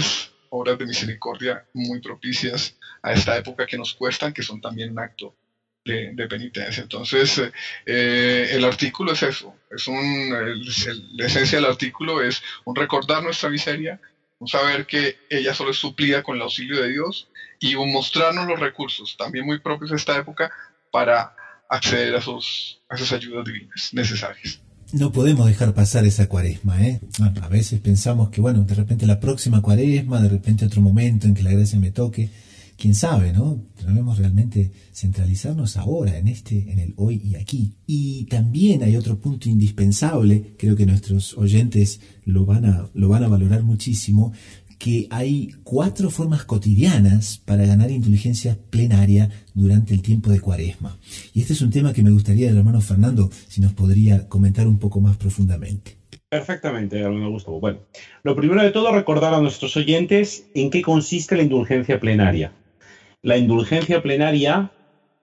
obras de misericordia muy propicias a esta época que nos cuestan, que son también un acto de, de penitencia. Entonces, eh, el artículo es eso, es un, el, el, la esencia del artículo es un recordar nuestra miseria, un saber que ella solo es suplida con el auxilio de Dios y un mostrarnos los recursos, también muy propios de esta época, para acceder a, esos, a esas ayudas divinas necesarias. No podemos dejar pasar esa cuaresma, ¿eh? A veces pensamos que, bueno, de repente la próxima cuaresma, de repente otro momento en que la gracia me toque, quién sabe, ¿no? Debemos realmente centralizarnos ahora, en este, en el hoy y aquí. Y también hay otro punto indispensable, creo que nuestros oyentes lo van a, lo van a valorar muchísimo, que hay cuatro formas cotidianas para ganar indulgencia plenaria durante el tiempo de Cuaresma. Y este es un tema que me gustaría, el hermano Fernando, si nos podría comentar un poco más profundamente. Perfectamente, hermano Gustavo. Bueno, lo primero de todo, recordar a nuestros oyentes en qué consiste la indulgencia plenaria. La indulgencia plenaria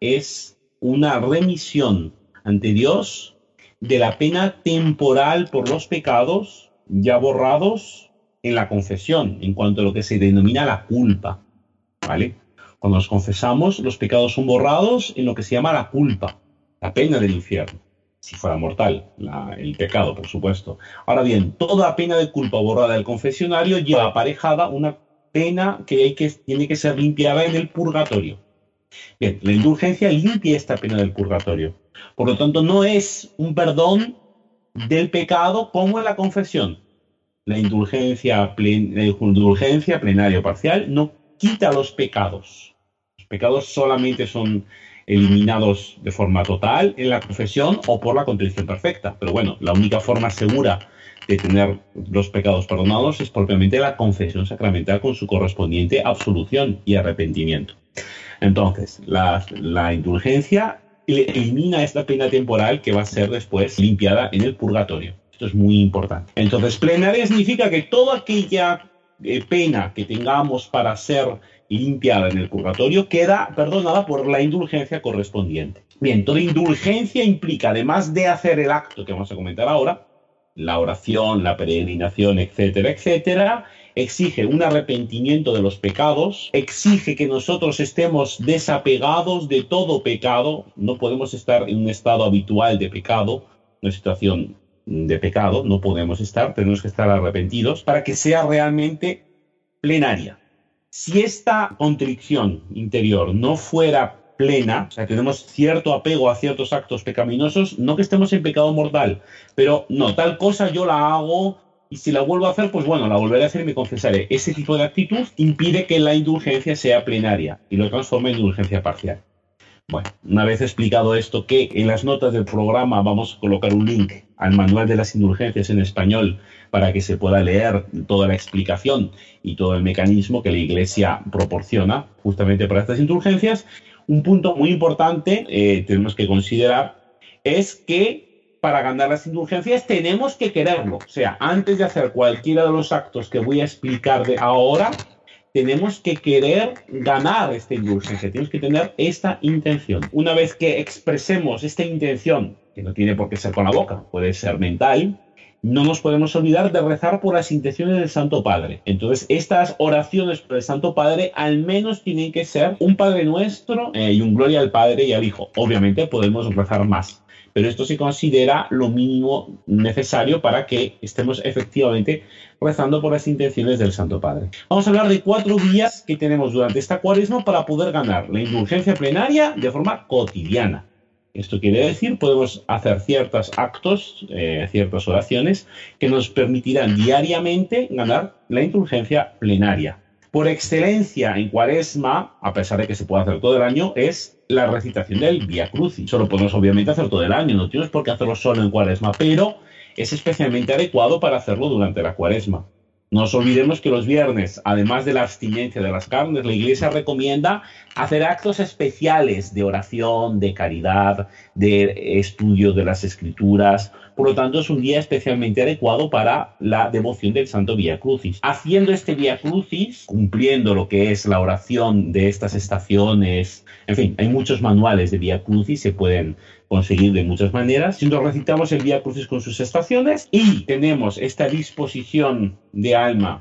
es una remisión ante Dios de la pena temporal por los pecados ya borrados en la confesión, en cuanto a lo que se denomina la culpa, ¿vale? Cuando nos confesamos, los pecados son borrados en lo que se llama la culpa, la pena del infierno, si fuera mortal, la, el pecado, por supuesto. Ahora bien, toda pena de culpa borrada del confesionario lleva aparejada una pena que, hay que tiene que ser limpiada en el purgatorio. Bien, la indulgencia limpia esta pena del purgatorio. Por lo tanto, no es un perdón del pecado como en la confesión. La indulgencia, plen, la indulgencia plenaria o parcial no quita los pecados. Los pecados solamente son eliminados de forma total en la confesión o por la contrición perfecta. Pero bueno, la única forma segura de tener los pecados perdonados es propiamente la confesión sacramental con su correspondiente absolución y arrepentimiento. Entonces, la, la indulgencia elimina esta pena temporal que va a ser después limpiada en el purgatorio. Esto es muy importante. Entonces, plenaria significa que toda aquella eh, pena que tengamos para ser limpiada en el purgatorio queda perdonada por la indulgencia correspondiente. Bien, toda indulgencia implica, además de hacer el acto que vamos a comentar ahora, la oración, la peregrinación, etcétera, etcétera, exige un arrepentimiento de los pecados, exige que nosotros estemos desapegados de todo pecado, no podemos estar en un estado habitual de pecado, una situación de pecado, no podemos estar, tenemos que estar arrepentidos para que sea realmente plenaria. Si esta contrición interior no fuera plena, o sea, tenemos cierto apego a ciertos actos pecaminosos, no que estemos en pecado mortal, pero no, tal cosa yo la hago y si la vuelvo a hacer, pues bueno, la volveré a hacer y me confesaré. Ese tipo de actitud impide que la indulgencia sea plenaria y lo transforma en indulgencia parcial. Bueno, una vez explicado esto, que en las notas del programa vamos a colocar un link al manual de las indulgencias en español para que se pueda leer toda la explicación y todo el mecanismo que la Iglesia proporciona justamente para estas indulgencias. Un punto muy importante eh, tenemos que considerar es que para ganar las indulgencias tenemos que quererlo. O sea, antes de hacer cualquiera de los actos que voy a explicar de ahora, tenemos que querer ganar esta indulgencia, tenemos que tener esta intención. Una vez que expresemos esta intención, que no tiene por qué ser con la boca, puede ser mental, no nos podemos olvidar de rezar por las intenciones del Santo Padre. Entonces, estas oraciones por el Santo Padre al menos tienen que ser un Padre Nuestro eh, y un Gloria al Padre y al Hijo. Obviamente podemos rezar más, pero esto se considera lo mínimo necesario para que estemos efectivamente rezando por las intenciones del Santo Padre. Vamos a hablar de cuatro vías que tenemos durante esta cuaresma para poder ganar la indulgencia plenaria de forma cotidiana. Esto quiere decir, podemos hacer ciertos actos, eh, ciertas oraciones que nos permitirán diariamente ganar la indulgencia plenaria. Por excelencia en Cuaresma, a pesar de que se puede hacer todo el año, es la recitación del Vía Crucis. Eso lo podemos obviamente hacer todo el año, no tienes por qué hacerlo solo en Cuaresma, pero es especialmente adecuado para hacerlo durante la Cuaresma. No nos olvidemos que los viernes, además de la abstinencia de las carnes, la Iglesia recomienda hacer actos especiales de oración, de caridad, de estudio de las Escrituras. Por lo tanto, es un día especialmente adecuado para la devoción del Santo Vía Crucis. Haciendo este Vía Crucis, cumpliendo lo que es la oración de estas estaciones, en fin, hay muchos manuales de Vía Crucis, se pueden conseguir de muchas maneras. Si nos recitamos el Vía Crucis con sus estaciones y tenemos esta disposición de alma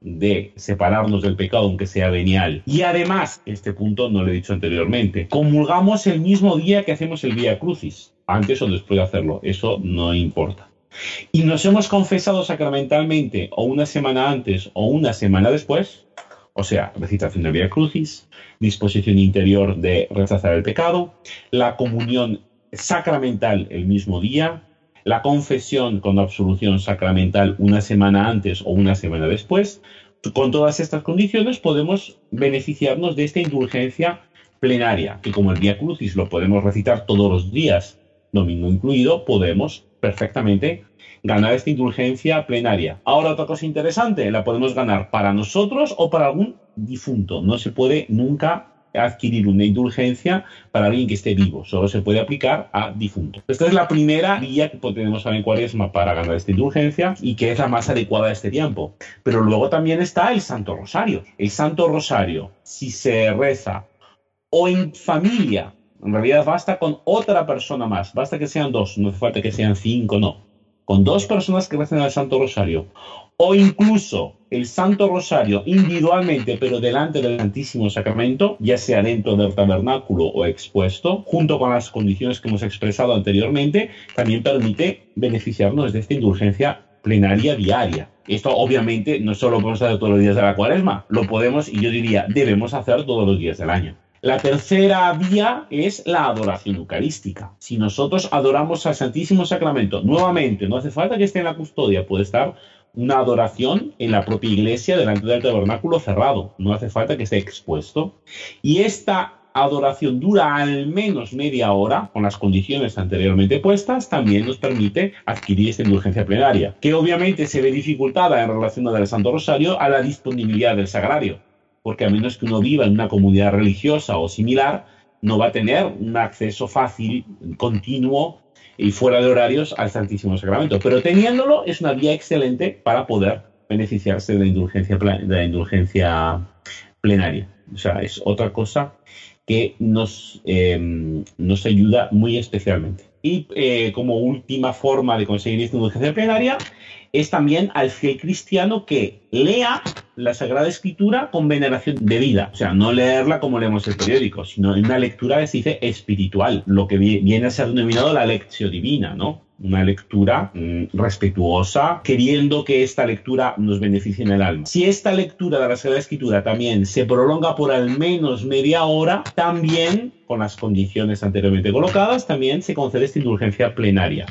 de separarnos del pecado, aunque sea venial. Y además, este punto no lo he dicho anteriormente, comulgamos el mismo día que hacemos el Vía Crucis, antes o después de hacerlo, eso no importa. Y nos hemos confesado sacramentalmente o una semana antes o una semana después, o sea, recitación del Vía Crucis, disposición interior de rechazar el pecado, la comunión sacramental el mismo día, la confesión con absolución sacramental una semana antes o una semana después. Con todas estas condiciones podemos beneficiarnos de esta indulgencia plenaria, que como el Vía Crucis lo podemos recitar todos los días, domingo incluido, podemos perfectamente ganar esta indulgencia plenaria. Ahora, otra cosa interesante, la podemos ganar para nosotros o para algún difunto. No se puede nunca adquirir una indulgencia para alguien que esté vivo, solo se puede aplicar a difunto. Esta es la primera vía que tenemos ahora en Cuaresma para ganar esta indulgencia y que es la más adecuada a este tiempo. Pero luego también está el Santo Rosario. El Santo Rosario, si se reza o en familia, en realidad basta con otra persona más, basta que sean dos, no hace falta que sean cinco, no. Con dos personas que recen el Santo Rosario, o incluso el Santo Rosario individualmente, pero delante del Santísimo Sacramento, ya sea dentro del tabernáculo o expuesto, junto con las condiciones que hemos expresado anteriormente, también permite beneficiarnos de esta indulgencia plenaria diaria. Esto obviamente no solo lo podemos hacer todos los días de la Cuaresma, lo podemos y yo diría debemos hacer todos los días del año. La tercera vía es la adoración eucarística. Si nosotros adoramos al Santísimo Sacramento, nuevamente, no hace falta que esté en la custodia, puede estar una adoración en la propia iglesia delante del tabernáculo cerrado, no hace falta que esté expuesto. Y esta adoración dura al menos media hora, con las condiciones anteriormente puestas, también nos permite adquirir esta indulgencia plenaria, que obviamente se ve dificultada en relación al Santo Rosario a la disponibilidad del sagrario, porque a menos que uno viva en una comunidad religiosa o similar, no va a tener un acceso fácil, continuo y fuera de horarios al Santísimo Sacramento. Pero teniéndolo, es una vía excelente para poder beneficiarse de la indulgencia, de la indulgencia plenaria. O sea, es otra cosa que nos, eh, nos ayuda muy especialmente. Y eh, como última forma de conseguir esta indulgencia plenaria, es también al fiel cristiano que lea la Sagrada Escritura con veneración debida. O sea, no leerla como leemos el periódico, sino en una lectura que se dice espiritual, lo que viene a ser denominado la lectio divina, ¿no? Una lectura mmm, respetuosa, queriendo que esta lectura nos beneficie en el alma. Si esta lectura de la Sagrada Escritura también se prolonga por al menos media hora, también, con las condiciones anteriormente colocadas, también se concede esta indulgencia plenaria.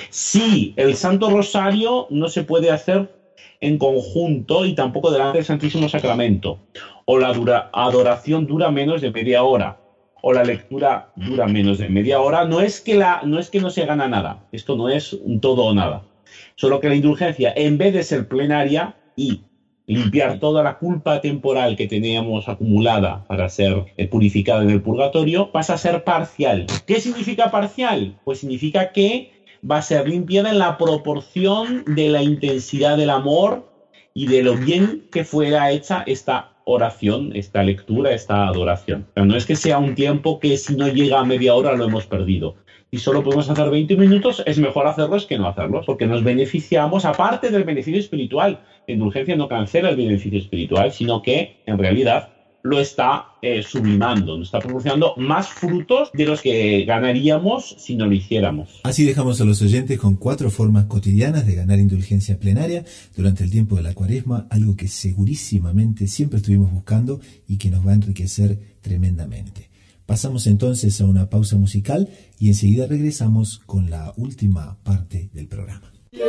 Si el Santo Rosario no se puede hacer en conjunto y tampoco delante del Santísimo Sacramento, o la dura, adoración dura menos de media hora, o la lectura dura menos de media hora, no es que, la, no, es que no se gana nada. Esto no es un todo o nada. Solo que la indulgencia, en vez de ser plenaria y limpiar toda la culpa temporal que teníamos acumulada para ser purificada en el purgatorio, pasa a ser parcial. ¿Qué significa parcial? Pues significa que va a ser limpiada en la proporción de la intensidad del amor y de lo bien que fuera hecha esta oración, esta lectura, esta adoración. Pero no es que sea un tiempo que si no llega a media hora lo hemos perdido. Si solo podemos hacer veinte minutos, es mejor hacerlos que no hacerlos, porque nos beneficiamos, aparte del beneficio espiritual. La indulgencia no cancela el beneficio espiritual, sino que, en realidad, lo está eh, sublimando, nos está proporcionando más frutos de los que ganaríamos si no lo hiciéramos. Así dejamos a los oyentes con cuatro formas cotidianas de ganar indulgencia plenaria durante el tiempo de la Cuaresma, algo que segurísimamente siempre estuvimos buscando y que nos va a enriquecer tremendamente. Pasamos entonces a una pausa musical y enseguida regresamos con la última parte del programa.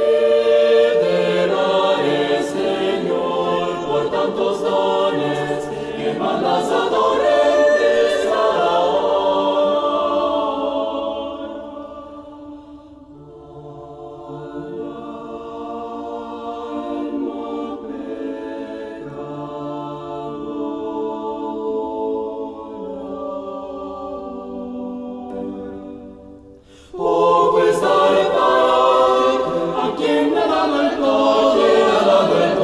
Liberaré, Señor, por tantos dones que mandas a torrentes ahora. Oh, questa età, a quien me ha dado el toque, ha dado el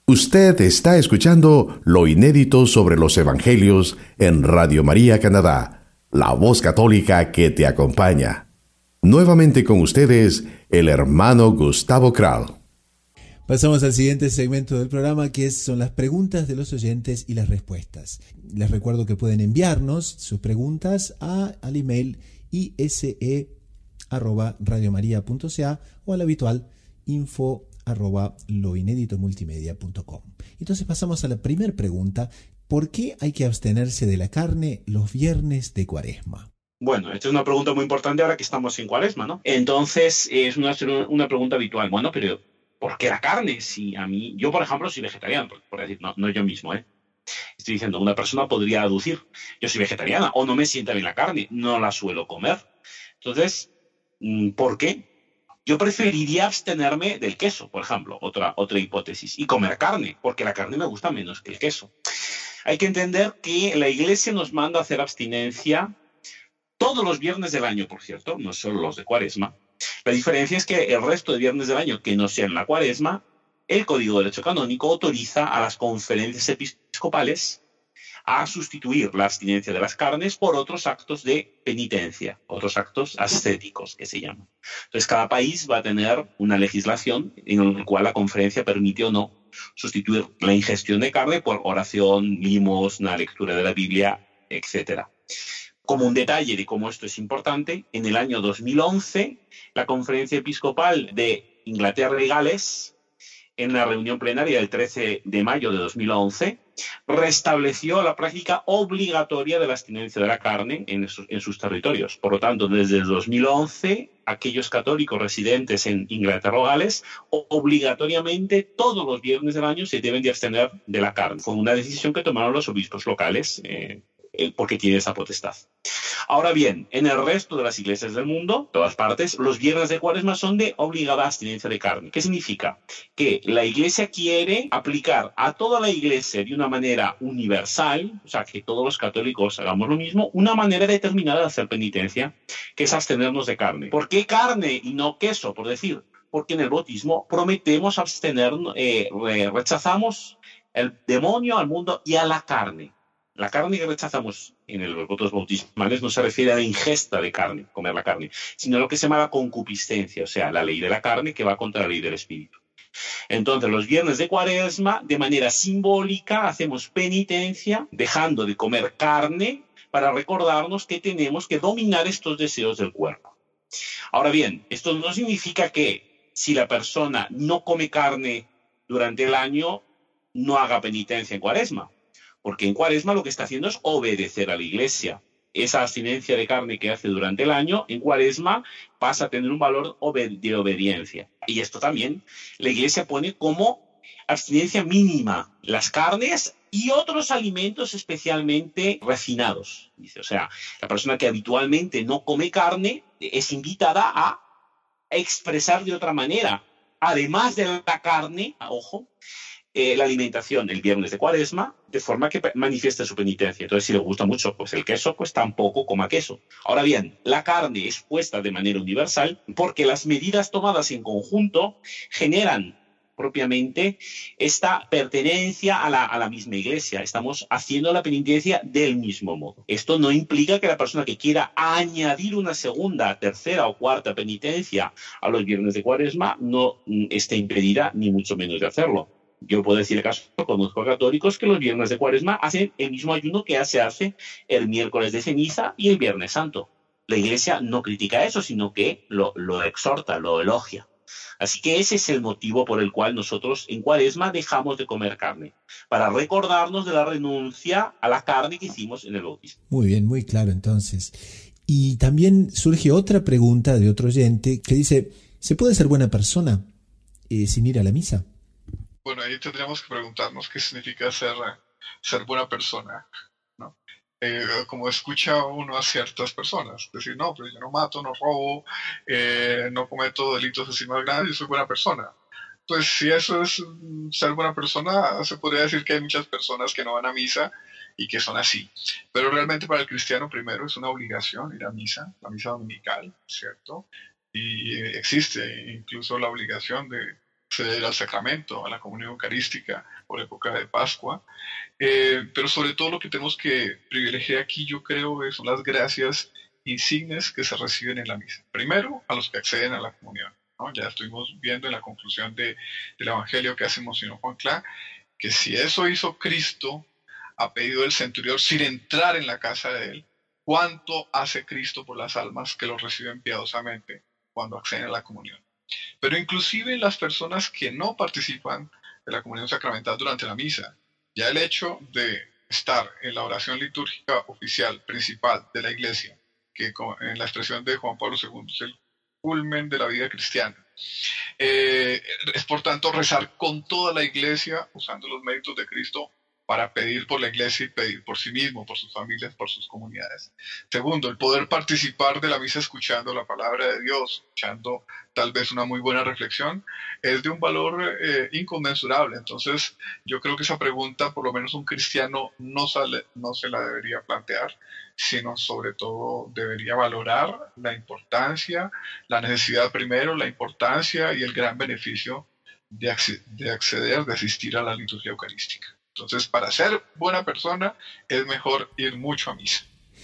Usted está escuchando lo inédito sobre los evangelios en Radio María Canadá, la voz católica que te acompaña. Nuevamente con ustedes, el hermano Gustavo Kral. Pasamos al siguiente segmento del programa, que es, son las preguntas de los oyentes y las respuestas. Les recuerdo que pueden enviarnos sus preguntas a, al email i s e arroba radiomaria punto c a o al habitual info arroba loineditomultimedia punto com. Entonces pasamos a la primera pregunta. ¿Por qué hay que abstenerse de la carne los viernes de Cuaresma? Bueno, esta es una pregunta muy importante ahora que estamos en Cuaresma, ¿no? Entonces, es una, una pregunta habitual. Bueno, pero ¿por qué la carne? Si a mí, yo por ejemplo soy vegetariano, por, por decir, no, no yo mismo, ¿eh? Estoy diciendo, una persona podría aducir, yo soy vegetariana o no me sienta bien la carne, no la suelo comer. Entonces, ¿por qué? Yo preferiría abstenerme del queso, por ejemplo, otra, otra hipótesis, y comer carne, porque la carne me gusta menos que el queso. Hay que entender que la Iglesia nos manda a hacer abstinencia todos los viernes del año, por cierto, no solo los de Cuaresma. La diferencia es que el resto de viernes del año que no sean la Cuaresma, el Código de Derecho Canónico autoriza a las conferencias episcopales a sustituir la abstinencia de las carnes por otros actos de penitencia, otros actos ascéticos que se llaman. Entonces, cada país va a tener una legislación en la cual la conferencia permite o no sustituir la ingestión de carne por oración, limosna, lectura de la Biblia, etcétera. Como un detalle de cómo esto es importante, en el año dos mil once, la Conferencia Episcopal de Inglaterra y Gales, en la reunión plenaria del trece de mayo de dos mil once, restableció la práctica obligatoria de la abstinencia de la carne en sus, en sus territorios. Por lo tanto, desde el dos mil once, aquellos católicos residentes en Inglaterra o Gales, obligatoriamente todos los viernes del año se deben de abstener de la carne. Fue una decisión que tomaron los obispos locales, eh, porque tiene esa potestad. Ahora bien, en el resto de las iglesias del mundo, todas partes, los viernes de Cuaresma son de obligada abstinencia de carne. ¿Qué significa? Que la Iglesia quiere aplicar a toda la Iglesia de una manera universal, o sea, que todos los católicos hagamos lo mismo, una manera determinada de hacer penitencia, que es abstenernos de carne. ¿Por qué carne y no queso, por decir? Porque en el bautismo prometemos abstenernos, eh, rechazamos el demonio, al mundo y a la carne. La carne que rechazamos en los votos bautismales no se refiere a la ingesta de carne, comer la carne, sino a lo que se llama la concupiscencia, o sea, la ley de la carne que va contra la ley del espíritu. Entonces, los viernes de Cuaresma, de manera simbólica, hacemos penitencia, dejando de comer carne, para recordarnos que tenemos que dominar estos deseos del cuerpo. Ahora bien, esto no significa que si la persona no come carne durante el año, no haga penitencia en Cuaresma. Porque en Cuaresma lo que está haciendo es obedecer a la Iglesia. Esa abstinencia de carne que hace durante el año, en Cuaresma pasa a tener un valor de obediencia. Y esto también la Iglesia pone como abstinencia mínima las carnes y otros alimentos especialmente refinados. Dice, o sea, la persona que habitualmente no come carne es invitada a expresar de otra manera, además de la carne, ojo, Eh, la alimentación el viernes de Cuaresma, de forma que manifieste su penitencia. Entonces, si le gusta mucho pues el queso, pues tampoco coma queso. Ahora bien, la carne es puesta de manera universal porque las medidas tomadas en conjunto generan propiamente esta pertenencia a la, a la misma Iglesia. Estamos haciendo la penitencia del mismo modo. Esto no implica que la persona que quiera añadir una segunda, tercera o cuarta penitencia a los viernes de Cuaresma no esté impedida ni mucho menos de hacerlo. Yo puedo decir el caso, conozco a católicos que los viernes de Cuaresma hacen el mismo ayuno que se hace el miércoles de ceniza y el viernes santo. La Iglesia no critica eso, sino que lo, lo exhorta, lo elogia. Así que ese es el motivo por el cual nosotros en Cuaresma dejamos de comer carne, para recordarnos de la renuncia a la carne que hicimos en el bautismo. Muy bien, muy claro entonces. Y también surge otra pregunta de otro oyente que dice, ¿se puede ser buena persona eh, sin ir a la misa? Bueno, ahí tendríamos que preguntarnos qué significa ser, ser buena persona, ¿no? Eh, como escucha uno a ciertas personas, decir, no, pero yo no mato, no robo, eh, no cometo delitos así más grandes, yo soy buena persona. Pues si eso es ser buena persona, se podría decir que hay muchas personas que no van a misa y que son así. Pero realmente para el cristiano primero es una obligación ir a misa, la misa dominical, ¿cierto? Y existe incluso la obligación de acceder al sacramento, a la comunión eucarística por época de Pascua. Eh, pero sobre todo lo que tenemos que privilegiar aquí, yo creo, son las gracias insignes que se reciben en la misa. Primero, a los que acceden a la comunión, ¿no? Ya estuvimos viendo en la conclusión de, del Evangelio que hace Monseñor Juan Clá, que si eso hizo Cristo a pedido del centurión sin entrar en la casa de él, ¿cuánto hace Cristo por las almas que lo reciben piadosamente cuando acceden a la comunión? Pero inclusive las personas que no participan de la comunión sacramental durante la misa, ya el hecho de estar en la oración litúrgica oficial principal de la Iglesia, que en la expresión de Juan Pablo segundo es el culmen de la vida cristiana, eh, es por tanto rezar con toda la Iglesia usando los méritos de Cristo para pedir por la Iglesia y pedir por sí mismo, por sus familias, por sus comunidades. Segundo, el poder participar de la misa escuchando la palabra de Dios, escuchando tal vez una muy buena reflexión, es de un valor eh, inconmensurable. Entonces, yo creo que esa pregunta, por lo menos un cristiano, no, sale, no se la debería plantear, sino sobre todo debería valorar la importancia, la necesidad primero, la importancia y el gran beneficio de, acc- de acceder, de asistir a la liturgia eucarística. Entonces, para ser buena persona, es mejor ir mucho a misa.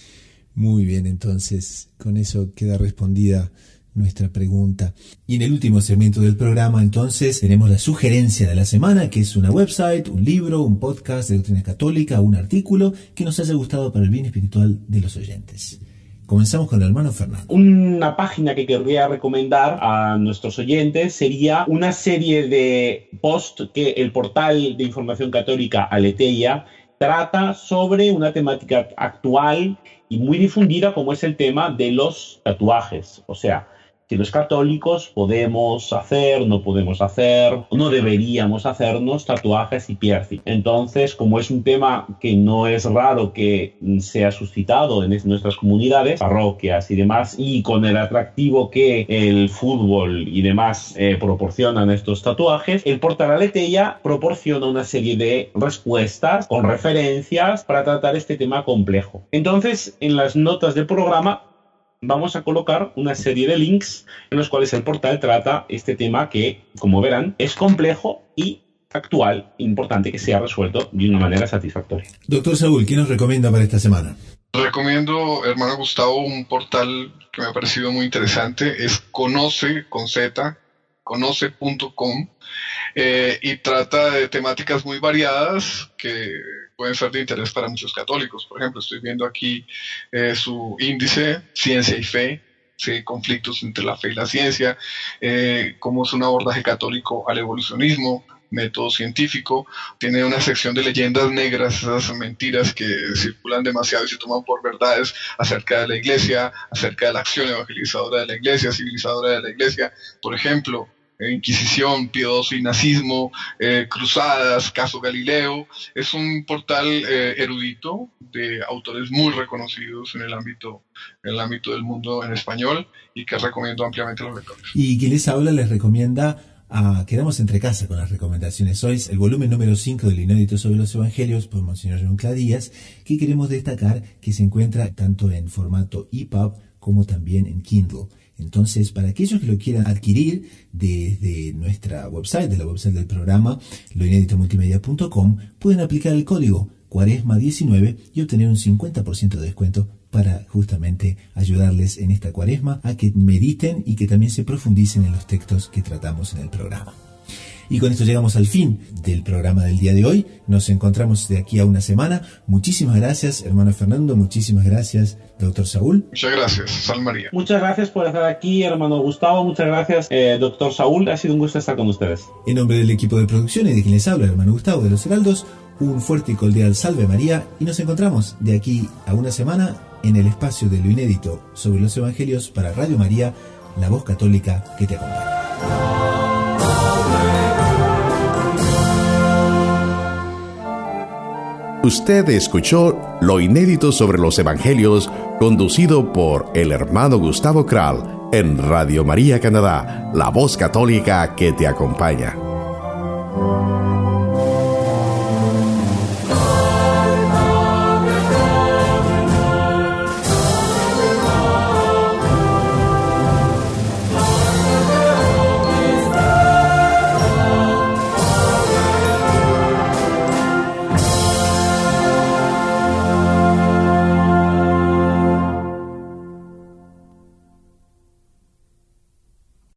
Muy bien, entonces, con eso queda respondida nuestra pregunta. Y en el último segmento del programa, entonces, tenemos la sugerencia de la semana, que es una website, un libro, un podcast de doctrina católica, un artículo que nos haya gustado para el bien espiritual de los oyentes. Comenzamos con el hermano Fernando. Una página que querría recomendar a nuestros oyentes sería una serie de posts que el portal de información católica Aleteia trata sobre una temática actual y muy difundida, como es el tema de los tatuajes. O sea, si los católicos podemos hacer, no podemos hacer, no deberíamos hacernos tatuajes y piercing. Entonces, como es un tema que no es raro que sea suscitado en nuestras comunidades, parroquias y demás, y con el atractivo que el fútbol y demás eh, proporcionan estos tatuajes, el portal Aleteia proporciona una serie de respuestas con referencias para tratar este tema complejo. Entonces, en las notas del programa vamos a colocar una serie de links en los cuales el portal trata este tema que, como verán, es complejo y actual, importante que sea resuelto de una manera satisfactoria. Doctor Saúl, ¿qué nos recomienda para esta semana? Recomiendo, hermano Gustavo, un portal que me ha parecido muy interesante, es Conoce, con Z, conoce punto com, eh, y trata de temáticas muy variadas que pueden ser de interés para muchos católicos. Por ejemplo, estoy viendo aquí eh, su índice, Ciencia y Fe, ¿sí? Conflictos entre la fe y la ciencia, eh, cómo es un abordaje católico al evolucionismo, método científico. Tiene una sección de leyendas negras, esas mentiras que circulan demasiado y se toman por verdades acerca de la Iglesia, acerca de la acción evangelizadora de la Iglesia, civilizadora de la Iglesia. Por ejemplo, Inquisición, Pío doce y nazismo, eh, cruzadas, caso Galileo. Es un portal eh, erudito de autores muy reconocidos en el ámbito, en el ámbito del mundo en español y que recomiendo ampliamente a los lectores. Y quien les habla les recomienda, a, quedamos entre casa con las recomendaciones. Hoy es el volumen número cinco del Inédito sobre los Evangelios por Monseñor John Cladías, que queremos destacar que se encuentra tanto en formato E P U B como también en Kindle. Entonces, para aquellos que lo quieran adquirir desde nuestra website, de la website del programa, lo inédito multimedia punto com, pueden aplicar el código cuaresma diecinueve y obtener un cincuenta por ciento de descuento para justamente ayudarles en esta cuaresma a que mediten y que también se profundicen en los textos que tratamos en el programa. Y con esto llegamos al fin del programa del día de hoy. Nos encontramos de aquí a una semana. Muchísimas gracias, hermano Fernando. Muchísimas gracias, doctor Saúl. Muchas gracias, Sal María. Muchas gracias por estar aquí, hermano Gustavo. Muchas gracias, eh, doctor Saúl. Ha sido un gusto estar con ustedes. En nombre del equipo de producción y de quien les habla, hermano Gustavo de los Heraldos, un fuerte y cordial Salve María. Y nos encontramos de aquí a una semana en el espacio de lo inédito sobre los Evangelios para Radio María, la voz católica que te acompaña. Usted escuchó Lo Inédito sobre los Evangelios, conducido por el hermano Gustavo Kral en Radio María Canadá, la voz católica que te acompaña.